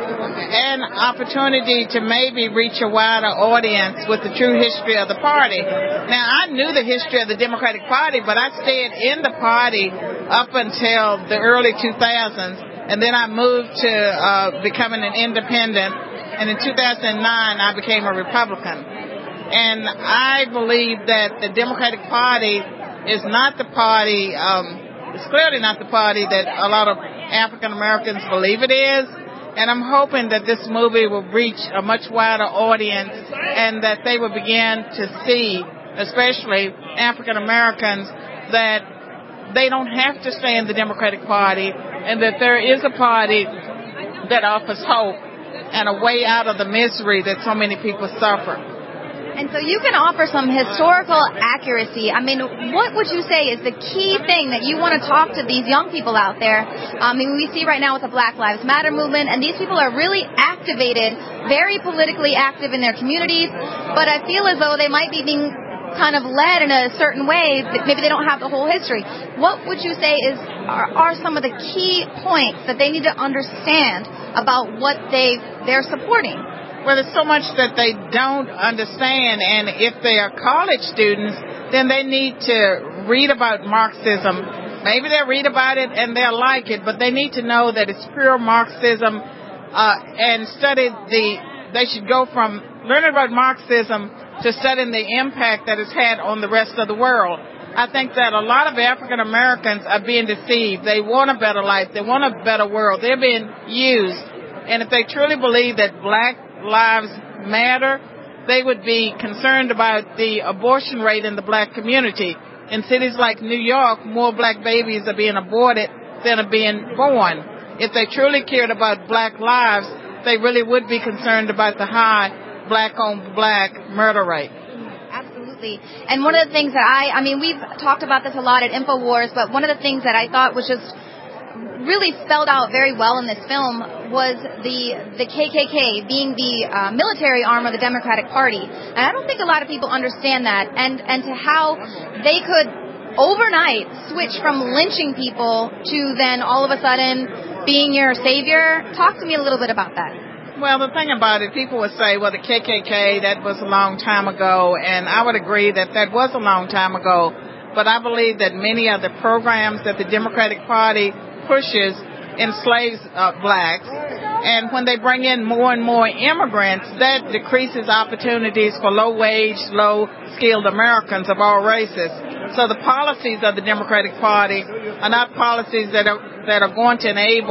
an opportunity to maybe reach a wider audience with the true history of the party. Now, I knew the history of the Democratic Party, but I stayed in the party up until the early two thousands, and then I moved to uh, becoming an independent. And in two thousand nine, I became a Republican. And I believe that the Democratic Party is not the party, um, it's clearly not the party that a lot of African Americans believe it is. And I'm hoping that this movie will reach a much wider audience and that they will begin to see, especially African Americans, that they don't have to stay in the Democratic Party and that there is a party that offers hope and a way out of the misery that so many people suffer. And so you can offer some historical accuracy. I mean, what would you say is the key thing that you want to talk to these young people out there? I mean, we see right now with the Black Lives Matter movement, and these people are really activated, very politically active in their communities, but I feel as though they might be being kind of led in a certain way, but maybe they don't have the whole history. What would you say is are, are some of the key points that they need to understand about what they they're supporting? Well, there's so much that they don't understand, and if they are college students, then they need to read about Marxism. Maybe they'll read about it and they'll like it, but they need to know that it's pure Marxism uh, and study the. They should go from learning about Marxism to studying the impact that it's had on the rest of the world. I think that a lot of African Americans are being deceived. They want a better life. They want a better world. They're being used. And if they truly believe that black lives matter, they would be concerned about the abortion rate in the black community. In cities like New York, more black babies are being aborted than are being born. If they truly cared about black lives, they really would be concerned about the high black-on-black murder rate. Absolutely. And one of the things that I, I mean, we've talked about this a lot at InfoWars, but one of the things that I thought was just really spelled out very well in this film was the the K K K being the uh, military arm of the Democratic Party. And I don't think a lot of people understand that, and, and to how they could overnight switch from lynching people to then all of a sudden being your savior. Talk to me a little bit about that. Well, the thing about it, people would say, well, the K K K, that was a long time ago, and I would agree that that was a long time ago, but I believe that many of the programs that the Democratic Party pushes enslaves uh, blacks, and when they bring in more and more immigrants, that decreases opportunities for low-wage, low-skilled Americans of all races. So the policies of the Democratic Party are not policies that are, that are going to enable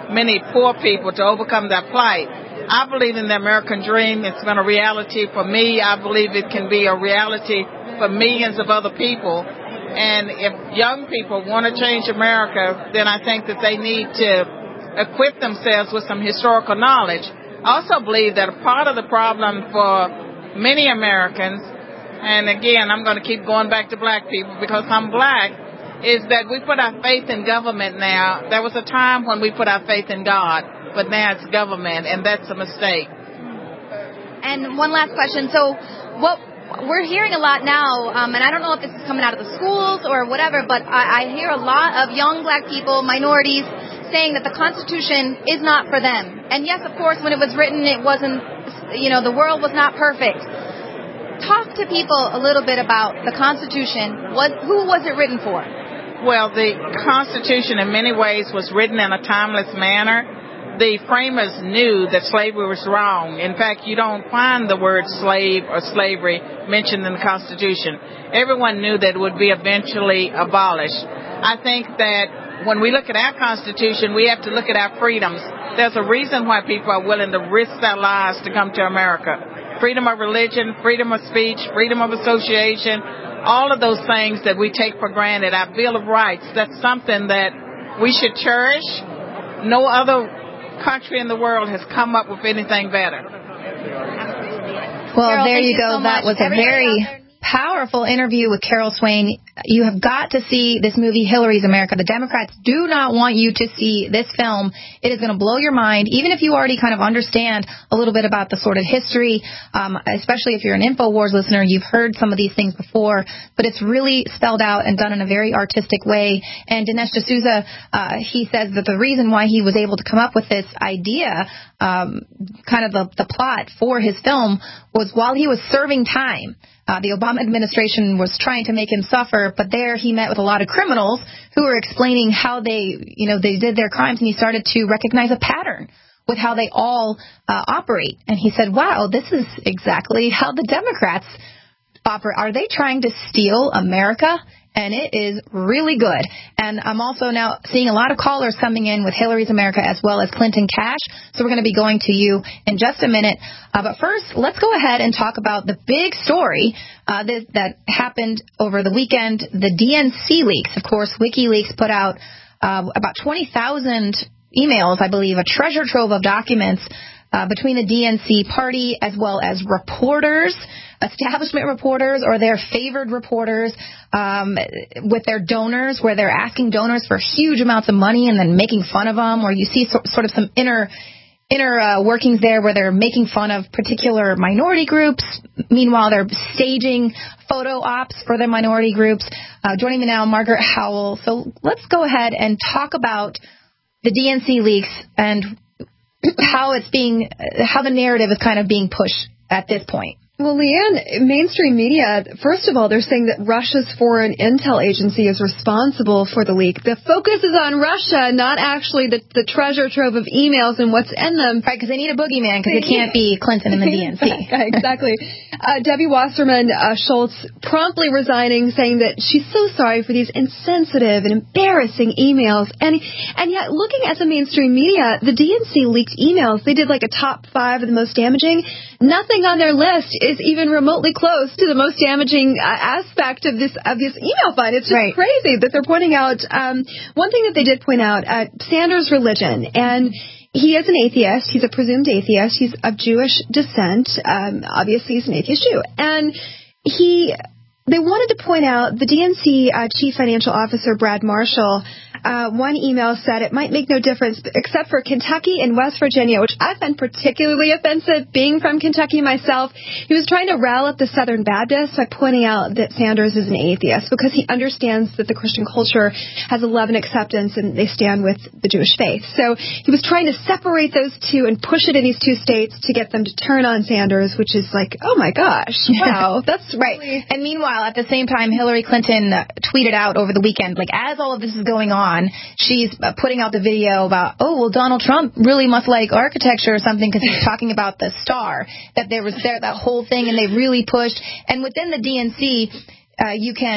many poor people to overcome their plight. I believe in the American dream. It's been a reality for me. I believe it can be a reality for millions of other people. And if young people want to change America, then I think that they need to equip themselves with some historical knowledge. I also believe that a part of the problem for many Americans, and again, I'm going to keep going back to black people because I'm black, is that we put our faith in government now. There was a time when we put our faith in God, but now it's government, and that's a mistake. And one last question. So what we're hearing a lot now, um, and I don't know if this is coming out of the schools or whatever, but I, I hear a lot of young black people, minorities, saying that the Constitution is not for them. And yes, of course, when it was written, it wasn't, you know, the world was not perfect. Talk to people a little bit about the Constitution. What, who was it written for? Well, the Constitution in many ways was written in a timeless manner. The framers knew that slavery was wrong. In fact, you don't find the word slave or slavery mentioned in the Constitution. Everyone knew that it would be eventually abolished. I think that when we look at our Constitution, we have to look at our freedoms. There's a reason why people are willing to risk their lives to come to America. Freedom of religion, freedom of speech, freedom of association, all of those things that we take for granted. Our Bill of Rights, that's something that we should cherish. No other country in the world has come up with anything better. Well, Carol, there you you go. so That much. was a very powerful interview with Carol Swain. You have got to see this movie, Hillary's America. The Democrats do not want you to see this film. It is going to blow your mind, even if you already kind of understand a little bit about the sort of history, um, especially if you're an InfoWars listener. You've heard some of these things before, but it's really spelled out and done in a very artistic way. And Dinesh D'Souza, uh, he says that the reason why he was able to come up with this idea, um, kind of the, the plot for his film, was while he was serving time. Uh, the Obama administration was trying to make him suffer, but there he met with a lot of criminals who were explaining how they, you know, they did their crimes, and he started to recognize a pattern with how they all uh, operate. And he said, wow, this is exactly how the Democrats operate. Are they trying to steal America? And it is really good. And I'm also now seeing a lot of callers coming in with Hillary's America as well as Clinton Cash. So we're going to be going to you in just a minute. Uh, but first, let's go ahead and talk about the big story uh, that, that happened over the weekend, the D N C leaks. Of course, WikiLeaks put out uh, about twenty thousand emails, I believe, a treasure trove of documents uh, between the D N C party as well as reporters, establishment reporters or their favored reporters, um, with their donors, where they're asking donors for huge amounts of money and then making fun of them, or you see so, sort of some inner inner uh, workings there where they're making fun of particular minority groups. Meanwhile, they're staging photo ops for their minority groups. Uh, joining me now, Margaret Howell. So let's go ahead and talk about the D N C leaks and how it's being, how the narrative is kind of being pushed at this point. Well, Leanne, mainstream media, first of all, they're saying that Russia's foreign intel agency is responsible for the leak. The focus is on Russia, not actually the, the treasure trove of emails and what's in them. Right, because they need a boogeyman, because it can't be Clinton and the D N C. Exactly. Uh, Debbie Wasserman uh, Schultz promptly resigning, saying that she's so sorry for these insensitive and embarrassing emails. And and yet, looking at the mainstream media, the D N C leaked emails, they did like a top five of the most damaging. Nothing on their list is even remotely close to the most damaging uh, aspect of this of this email find. It's just right. crazy that they're pointing out. Um, one thing that they did point out, uh, Sanders' religion, and he is an atheist. He's a presumed atheist. He's of Jewish descent. Um, obviously, he's an atheist Jew, and he. They wanted to point out the D N C uh, chief financial officer, Brad Marshall. Uh, one email said it might make no difference except for Kentucky and West Virginia, which I find particularly offensive, being from Kentucky myself. He was trying to rile up the Southern Baptists by pointing out that Sanders is an atheist because he understands that the Christian culture has a love and acceptance and they stand with the Jewish faith. So he was trying to separate those two and push it in these two states to get them to turn on Sanders, which is like, oh my gosh, wow, that's right. Really... And meanwhile, at the same time, Hillary Clinton tweeted out over the weekend, like as all of this is going on, she's putting out the video about, oh, well, Donald Trump really must like architecture or something because he's talking about the star, that there was there, that whole thing, and they really pushed. And within the D N C, uh, you can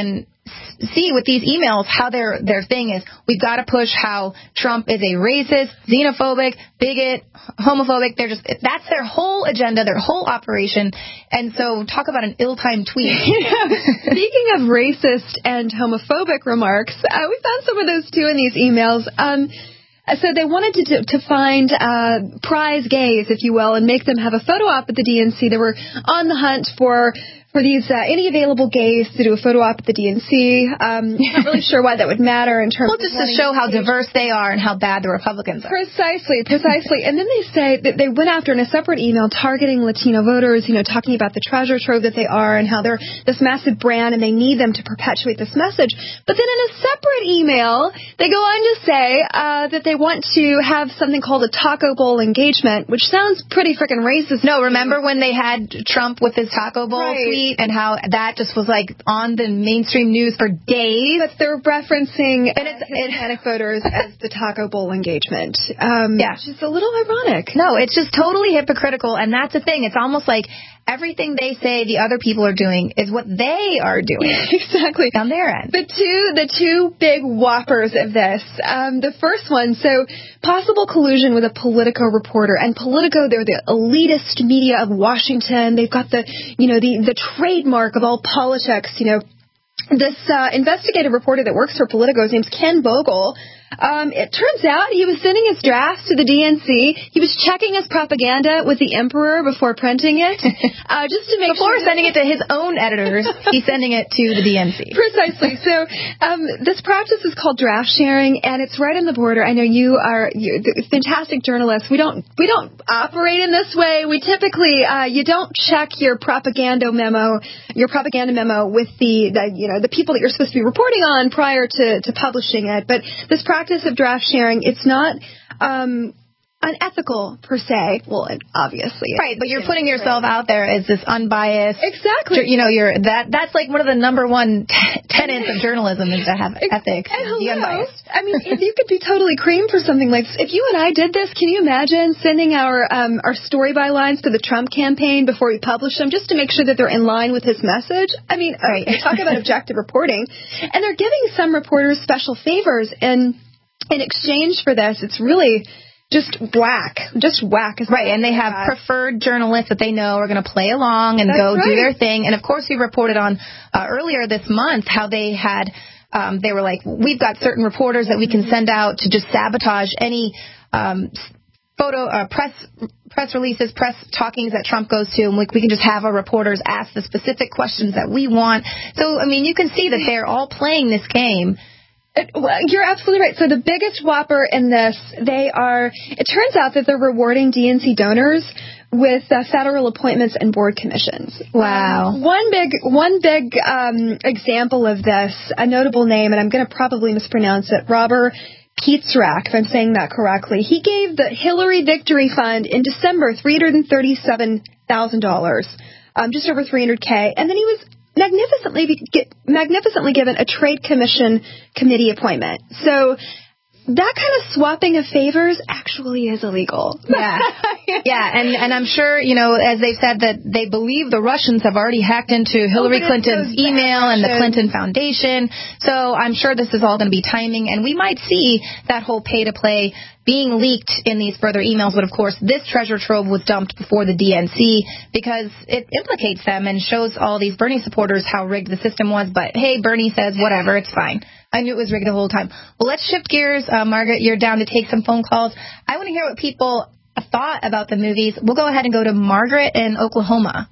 see with these emails how their their thing is. We've got to push how Trump is a racist, xenophobic, bigot, homophobic. They're just that's their whole agenda, their whole operation. And so talk about an ill-timed tweet. Speaking of racist and homophobic remarks, uh, we found some of those too in these emails. Um, so they wanted to to, to find uh, prize gays, if you will, and make them have a photo op at the D N C. They were on the hunt for. For these, uh, any available gays to do a photo op at the D N C. Um, not really sure why that would matter in terms well, of... just to show how diverse they are and how bad the Republicans are. Precisely, precisely. And then they say that they went after in a separate email targeting Latino voters, you know, talking about the treasure trove that they are and how they're this massive brand and they need them to perpetuate this message. But then in a separate email, they go on to say uh, that they want to have something called a taco bowl engagement, which sounds pretty freaking racist. No, remember when they had Trump with his taco bowl right. tweet? And how that just was like on the mainstream news for days. But they're referencing and it's, uh, Hispanic voters as the taco bowl engagement. Um, yeah. Which is a little ironic. No, it's just totally hypocritical. And that's the thing. It's almost like everything they say the other people are doing is what they are doing. Exactly. On their end. The two, the two big whoppers of this. Um, the first one, so possible collusion with a Politico reporter. And Politico, they're the elitist media of Washington. They've got the, you know, the, the trademark of all politics, you know. This uh, investigative reporter that works for Politico, his name's Ken Vogel. Um, it turns out he was sending his drafts to the D N C. He was checking his propaganda with the emperor before printing it, uh, just to make before sure sending it to his own editors. He's sending it to the D N C. Precisely. So um, this practice is called draft sharing, and it's right on the border. I know you are you're fantastic journalists. We don't we don't operate in this way. We typically uh, you don't check your propaganda memo, your propaganda memo with the, the you know the people that you're supposed to be reporting on prior to to publishing it. But this practice of draft sharing, it's not um, unethical per se. Well, it, obviously, right? But you're putting yourself out there as this unbiased. Exactly. You know, you're that. That's like one of the number one t- tenets of journalism is to have ethics, and be unbiased. I mean, if you could be totally cream for something like this. If you and I did this, can you imagine sending our um, our story bylines to the Trump campaign before we publish them, just to make sure that they're in line with his message? I mean, right. okay, talk about objective reporting, and they're giving some reporters special favors and. In exchange for this, it's really just whack, just whack. Right, and they have that. preferred journalists that they know are going to play along and That's go right. do their thing. And, of course, we reported on uh, earlier this month how they had, um, they were like, we've got certain reporters that we can send out to just sabotage any um, photo, uh, press press releases, press talkings that Trump goes to, and we, we can just have our reporters ask the specific questions that we want. So, I mean, you can see that they're all playing this game. It, well, you're absolutely right. So the biggest whopper in this, they are, it turns out that they're rewarding D N C donors with uh, federal appointments and board commissions. Wow. Um, one big one big um, example of this, a notable name, and I'm going to probably mispronounce it, Robert Pietrzak, if I'm saying that correctly. He gave the Hillary Victory Fund in December three hundred thirty-seven thousand dollars, um, just over three hundred K, and then he was magnificently get, magnificently given a trade commission committee appointment. So that kind of swapping of favors actually is illegal. Yeah. Yeah, and, and I'm sure, you know, as they've said that they believe the Russians have already hacked into Hillary oh, Clinton's email and the Clinton Foundation. So I'm sure this is all going to be timing, and we might see that whole pay-to-play being leaked in these further emails. But, of course, this treasure trove was dumped before the D N C because it implicates them and shows all these Bernie supporters how rigged the system was. But, hey, Bernie says, whatever, it's fine. I knew it was rigged the whole time. Well, let's shift gears. Uh, Margaret, you're down to take some phone calls. I want to hear what people thought about the movies. We'll go ahead and go to Margaret in Oklahoma.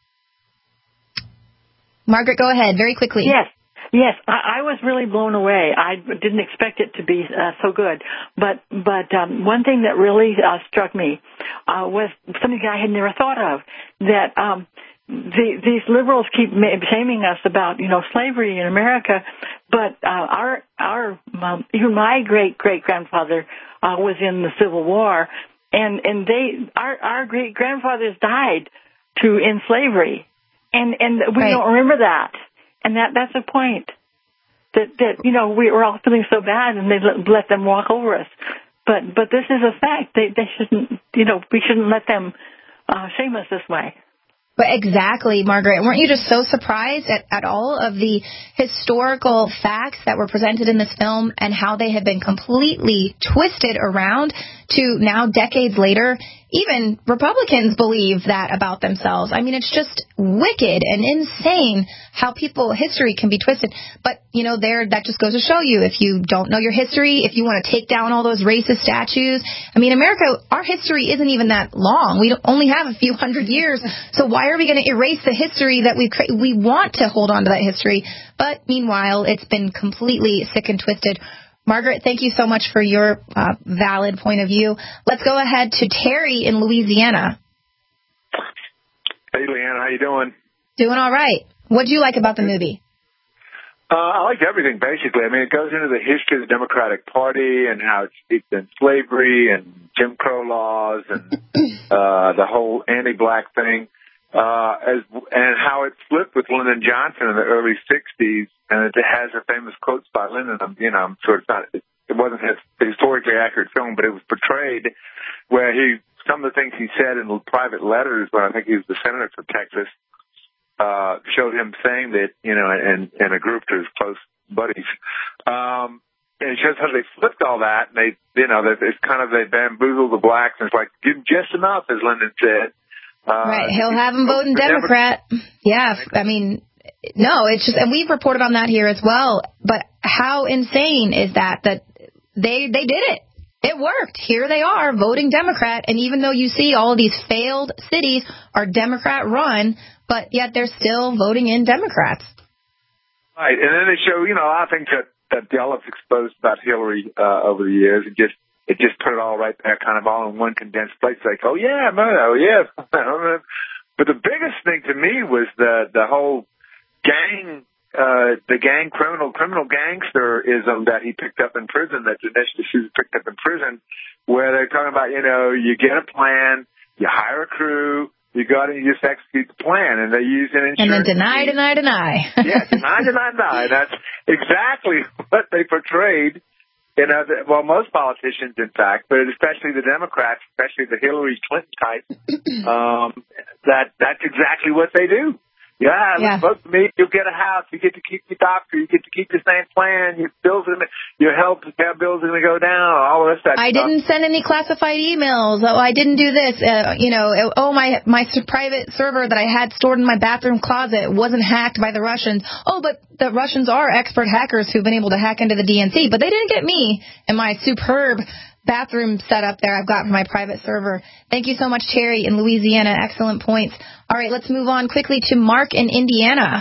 Margaret, go ahead, very quickly. Yes. Yes, I, I was really blown away. I didn't expect it to be uh, so good. But but um, one thing that really uh, struck me uh, was something I had never thought of, that um, the, these liberals keep shaming us about, you know, slavery in America, but uh, our, our um, even my great-great-grandfather uh, was in the Civil War, and, and they our, our great-grandfathers died to in slavery, and, and we right. don't remember that. And that that's the point, that, that you know, we were all feeling so bad and they let, let them walk over us. But but this is a fact. They they shouldn't, you know, we shouldn't let them uh, shame us this way. But exactly, Margaret. Weren't you just so surprised at, at all of the historical facts that were presented in this film and how they have been completely twisted around to now, decades later, even Republicans believe that about themselves. I mean, it's just wicked and insane how people, history can be twisted. But, you know, there, that just goes to show you, if you don't know your history, if you want to take down all those racist statues. I mean, America, our history isn't even that long. We only have a few hundred years. So why are we going to erase the history that we've created? We want to hold on to that history. But meanwhile, it's been completely sick and twisted. Margaret, thank you so much for your uh, valid point of view. Let's go ahead to Terry in Louisiana. Hey, Leanne, how you doing? Doing all right. What do you like about the movie? Uh, I like everything, basically. I mean, it goes into the history of the Democratic Party and how it's steeped in slavery and Jim Crow laws and uh, the whole anti-black thing, uh, as, and how it flipped with Lyndon Johnson in the early sixties. And it has a famous quotes by Lyndon. You know, I'm sure it's not, it wasn't a historically accurate film, but it was portrayed where he, some of the things he said in private letters when I think he was the senator from Texas, uh, showed him saying that, you know, in, in a group to his close buddies. Um, and it shows how they flipped all that. And they, you know, it's kind of, they bamboozled the blacks. And it's like, give them just enough, as Lyndon said. Uh, right. He'll have them voting Democrat. Democrat. Yeah. I mean, no, it's just, and we've reported on that here as well. But how insane is that, that they, they did it. It worked. Here they are voting Democrat. And even though you see all of these failed cities are Democrat run, but yet they're still voting in Democrats. Right. And then they show, you know, a lot of things that, that Gallup's exposed about Hillary uh, over the years. It just, it just put it all right there, kind of all in one condensed place. Like, oh, yeah, oh, yeah. But the biggest thing to me was the, the whole gang, uh, the gang criminal, criminal gangsterism that he picked up in prison, that Dinesh D'Souza picked up in prison, where they're talking about, you know, you get a plan, you hire a crew, you got to just execute the plan, and they use an insurance. And then deny, scheme. deny, deny. Yeah, deny, deny, deny. That's exactly what they portrayed. You know, the, well, most politicians, in fact, but especially the Democrats, especially the Hillary Clinton type, um, that that's exactly what they do. Yeah, yeah. Vote for me. You'll get a house. You get to keep your doctor. You get to keep the same plan. Your bills, are gonna, your health care bills are going to go down. All of this stuff. I didn't send any classified emails. Oh, I didn't do this. Uh, you know, oh, my my private server that I had stored in my bathroom closet wasn't hacked by the Russians. Oh, but the Russians are expert hackers who've been able to hack into the D N C, but they didn't get me and my superb bathroom setup there I've got for my private server. Thank you so much, Terry in Louisiana. Excellent points. All right, let's move on quickly to Mark in Indiana.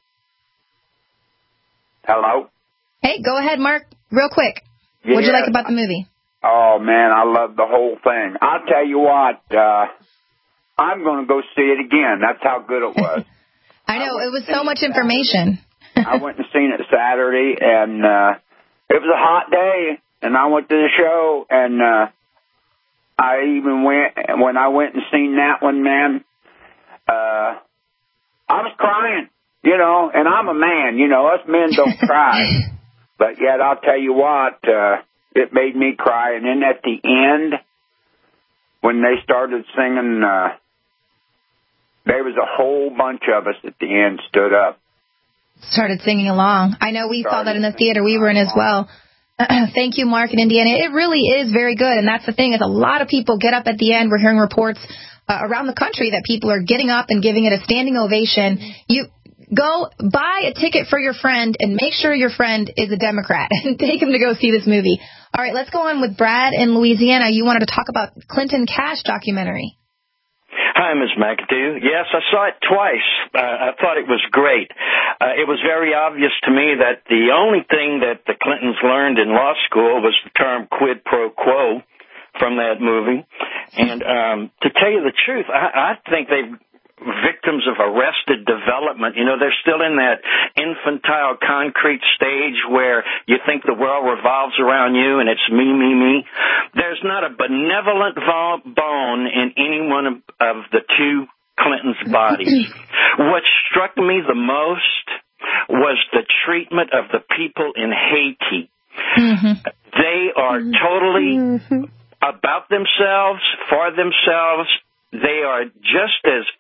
Hello. Hey, go ahead, Mark, real quick. Yeah. What'd you like about the movie? Oh, man, I love the whole thing. I'll tell you what, uh, I'm going to go see it again. That's how good it was. I know, I it was so much information. I went and seen it Saturday, and uh, it was a hot day. And I went to the show, and uh, I even went, when I went and seen that one, man, uh, I was crying, you know, and I'm a man, you know, us men don't cry. But yet, I'll tell you what, uh, it made me cry. And then at the end, when they started singing, uh, there was a whole bunch of us at the end stood up. Started singing along. I know we saw that in the theater we were in as well. Thank you, Mark in Indiana. It really is very good, and that's the thing is a lot of people get up at the end. We're hearing reports uh, around the country that people are getting up and giving it a standing ovation. You go buy a ticket for your friend and make sure your friend is a Democrat and take him to go see this movie. All right, let's go on with Brad in Louisiana. You wanted to talk about Clinton Cash documentary. Hi, Miz McAdoo. Yes, I saw it twice. Uh, I thought it was great. Uh, it was very obvious to me that the only thing that the Clintons learned in law school was the term quid pro quo from that movie. And um, to tell you the truth, I, I think they've victims of arrested development. You know, they're still in that infantile concrete stage where you think the world revolves around you and it's me, me, me. There's not a benevolent bone in any one of, of the two Clintons' bodies. What struck me the most was the treatment of the people in Haiti. Mm-hmm. They are totally mm-hmm. about themselves, for themselves. They are just as anti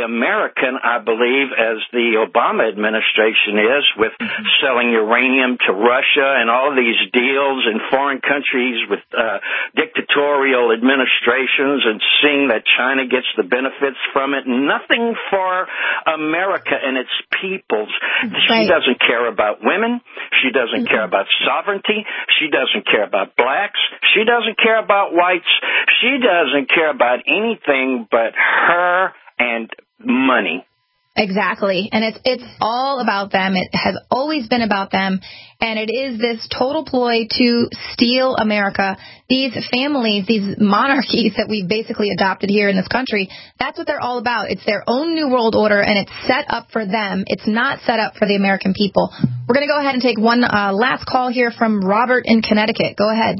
anti-American, I believe, as the Obama administration is, with mm-hmm. selling uranium to Russia and all these deals in foreign countries with uh, dictatorial administrations, and seeing that China gets the benefits from it. Nothing for America and its peoples. She right. doesn't care about women. She doesn't mm-hmm. care about sovereignty. She doesn't care about blacks. She doesn't care about whites. She doesn't care about anything but her and money. Exactly. And it's it's all about them. It has always been about them. And it is this total ploy to steal America. These families, these monarchies that we've basically adopted here in this country, that's what they're all about. It's their own new world order, and it's set up for them. It's not set up for the American people. We're going to go ahead and take one uh, last call here from Robert in Connecticut. Go ahead.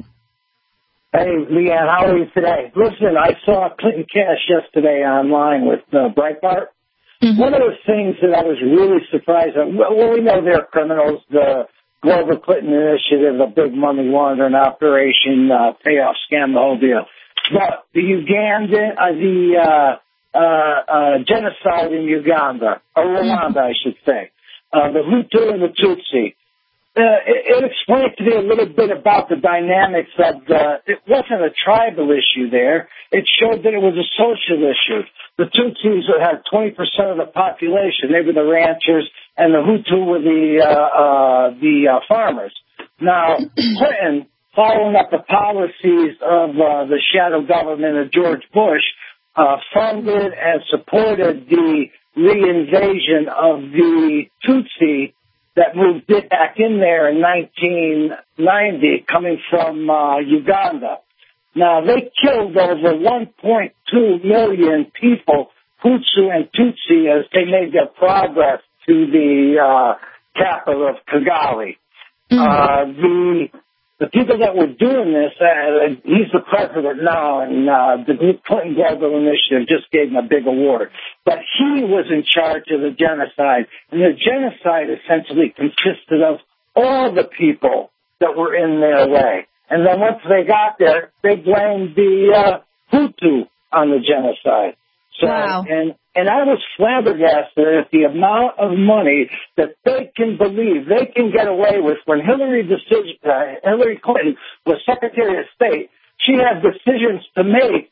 Hey, Leanne, how are you today? Listen, I saw Clinton Cash yesterday online with uh, Breitbart. Mm-hmm. One of the things that I was really surprised at, well, we know they're criminals, the Global Clinton Initiative, a big money laundering operation, uh, payoff scam, the whole deal. But the Ugandan, uh, the uh, uh, uh, genocide in Uganda, or Rwanda, I should say, uh, the Hutu and the Tutsi, Uh, it, it explained to me a little bit about the dynamics of the, it wasn't a tribal issue there. It showed that it was a social issue. The Tutsis had twenty percent of the population. They were the ranchers, and the Hutu were the, uh, uh, the uh, farmers. Now, Clinton, following up the policies of uh, the shadow government of George Bush, uh, funded and supported the reinvasion of the Tutsi that moved it back in there in nineteen ninety, coming from uh, Uganda. Now, they killed over one point two million people, Hutu and Tutsi, as they made their progress to the uh, capital of Kigali. Mm-hmm. Uh, the the people that were doing this, uh, he's the president now, and uh, the Clinton Global Initiative just gave him a big award. But he was in charge of the genocide, and the genocide essentially consisted of all the people that were in their way. And then once they got there, they blamed the uh, Hutu on the genocide. So, wow. and and I was flabbergasted at the amount of money that they can believe they can get away with. When Hillary decision, uh, Hillary Clinton was Secretary of State, she had decisions to make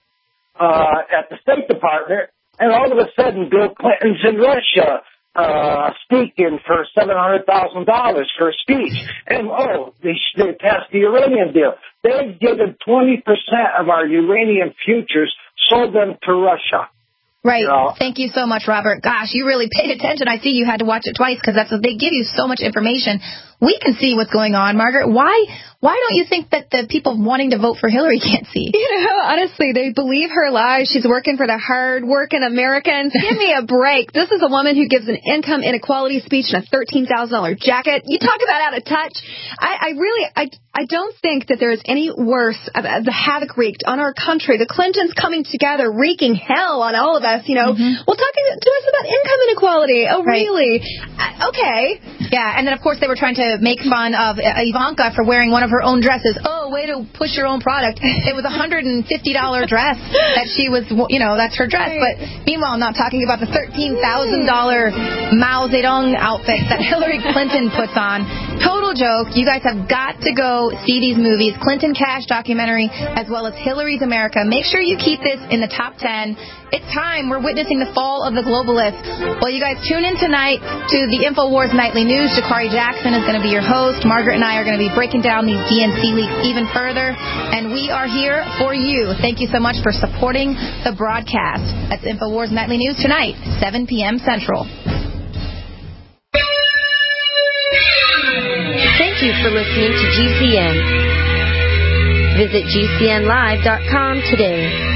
uh, at the State Department, and all of a sudden Bill Clinton's in Russia uh, speaking for seven hundred thousand dollars for a speech. And, oh, they, they passed the uranium deal. They've given twenty percent of our uranium futures, sold them to Russia. Right. You know? Thank you so much, Robert. Gosh, you really paid attention. I see you had to watch it twice because that's what they give you so much information. We can see what's going on, Margaret. Why why don't you think that the people wanting to vote for Hillary can't see? You know, honestly, they believe her lies. She's working for the hard-working Americans. Give me a break. This is a woman who gives an income inequality speech in a thirteen thousand dollars jacket. You talk about out of touch. I, I really, I, I don't think that there is any worse of, of the havoc wreaked on our country. The Clintons coming together, wreaking hell on all of us, you know. Mm-hmm. Well, talking to us about income inequality. Oh, right. Really? Uh, okay. Yeah, and then, of course, they were trying to make fun of Ivanka for wearing one of her own dresses. Oh, way to push your own product. It was a one hundred fifty dollars dress that she was, you know, that's her dress. But meanwhile, I'm not talking about the thirteen thousand dollars Mao Zedong outfit that Hillary Clinton puts on. Total joke. You guys have got to go see these movies, Clinton Cash documentary, as well as Hillary's America. Make sure you keep this in the top ten. It's time. We're witnessing the fall of the globalists. Well, you guys tune in tonight to the InfoWars Nightly News. Jakari Jackson is going to be your host. Margaret and I are going to be breaking down these D N C leaks even further. And we are here for you. Thank you so much for supporting the broadcast. That's InfoWars Nightly News tonight, seven p.m. Central. Thank you for listening to G C N. Visit G C N live dot com today.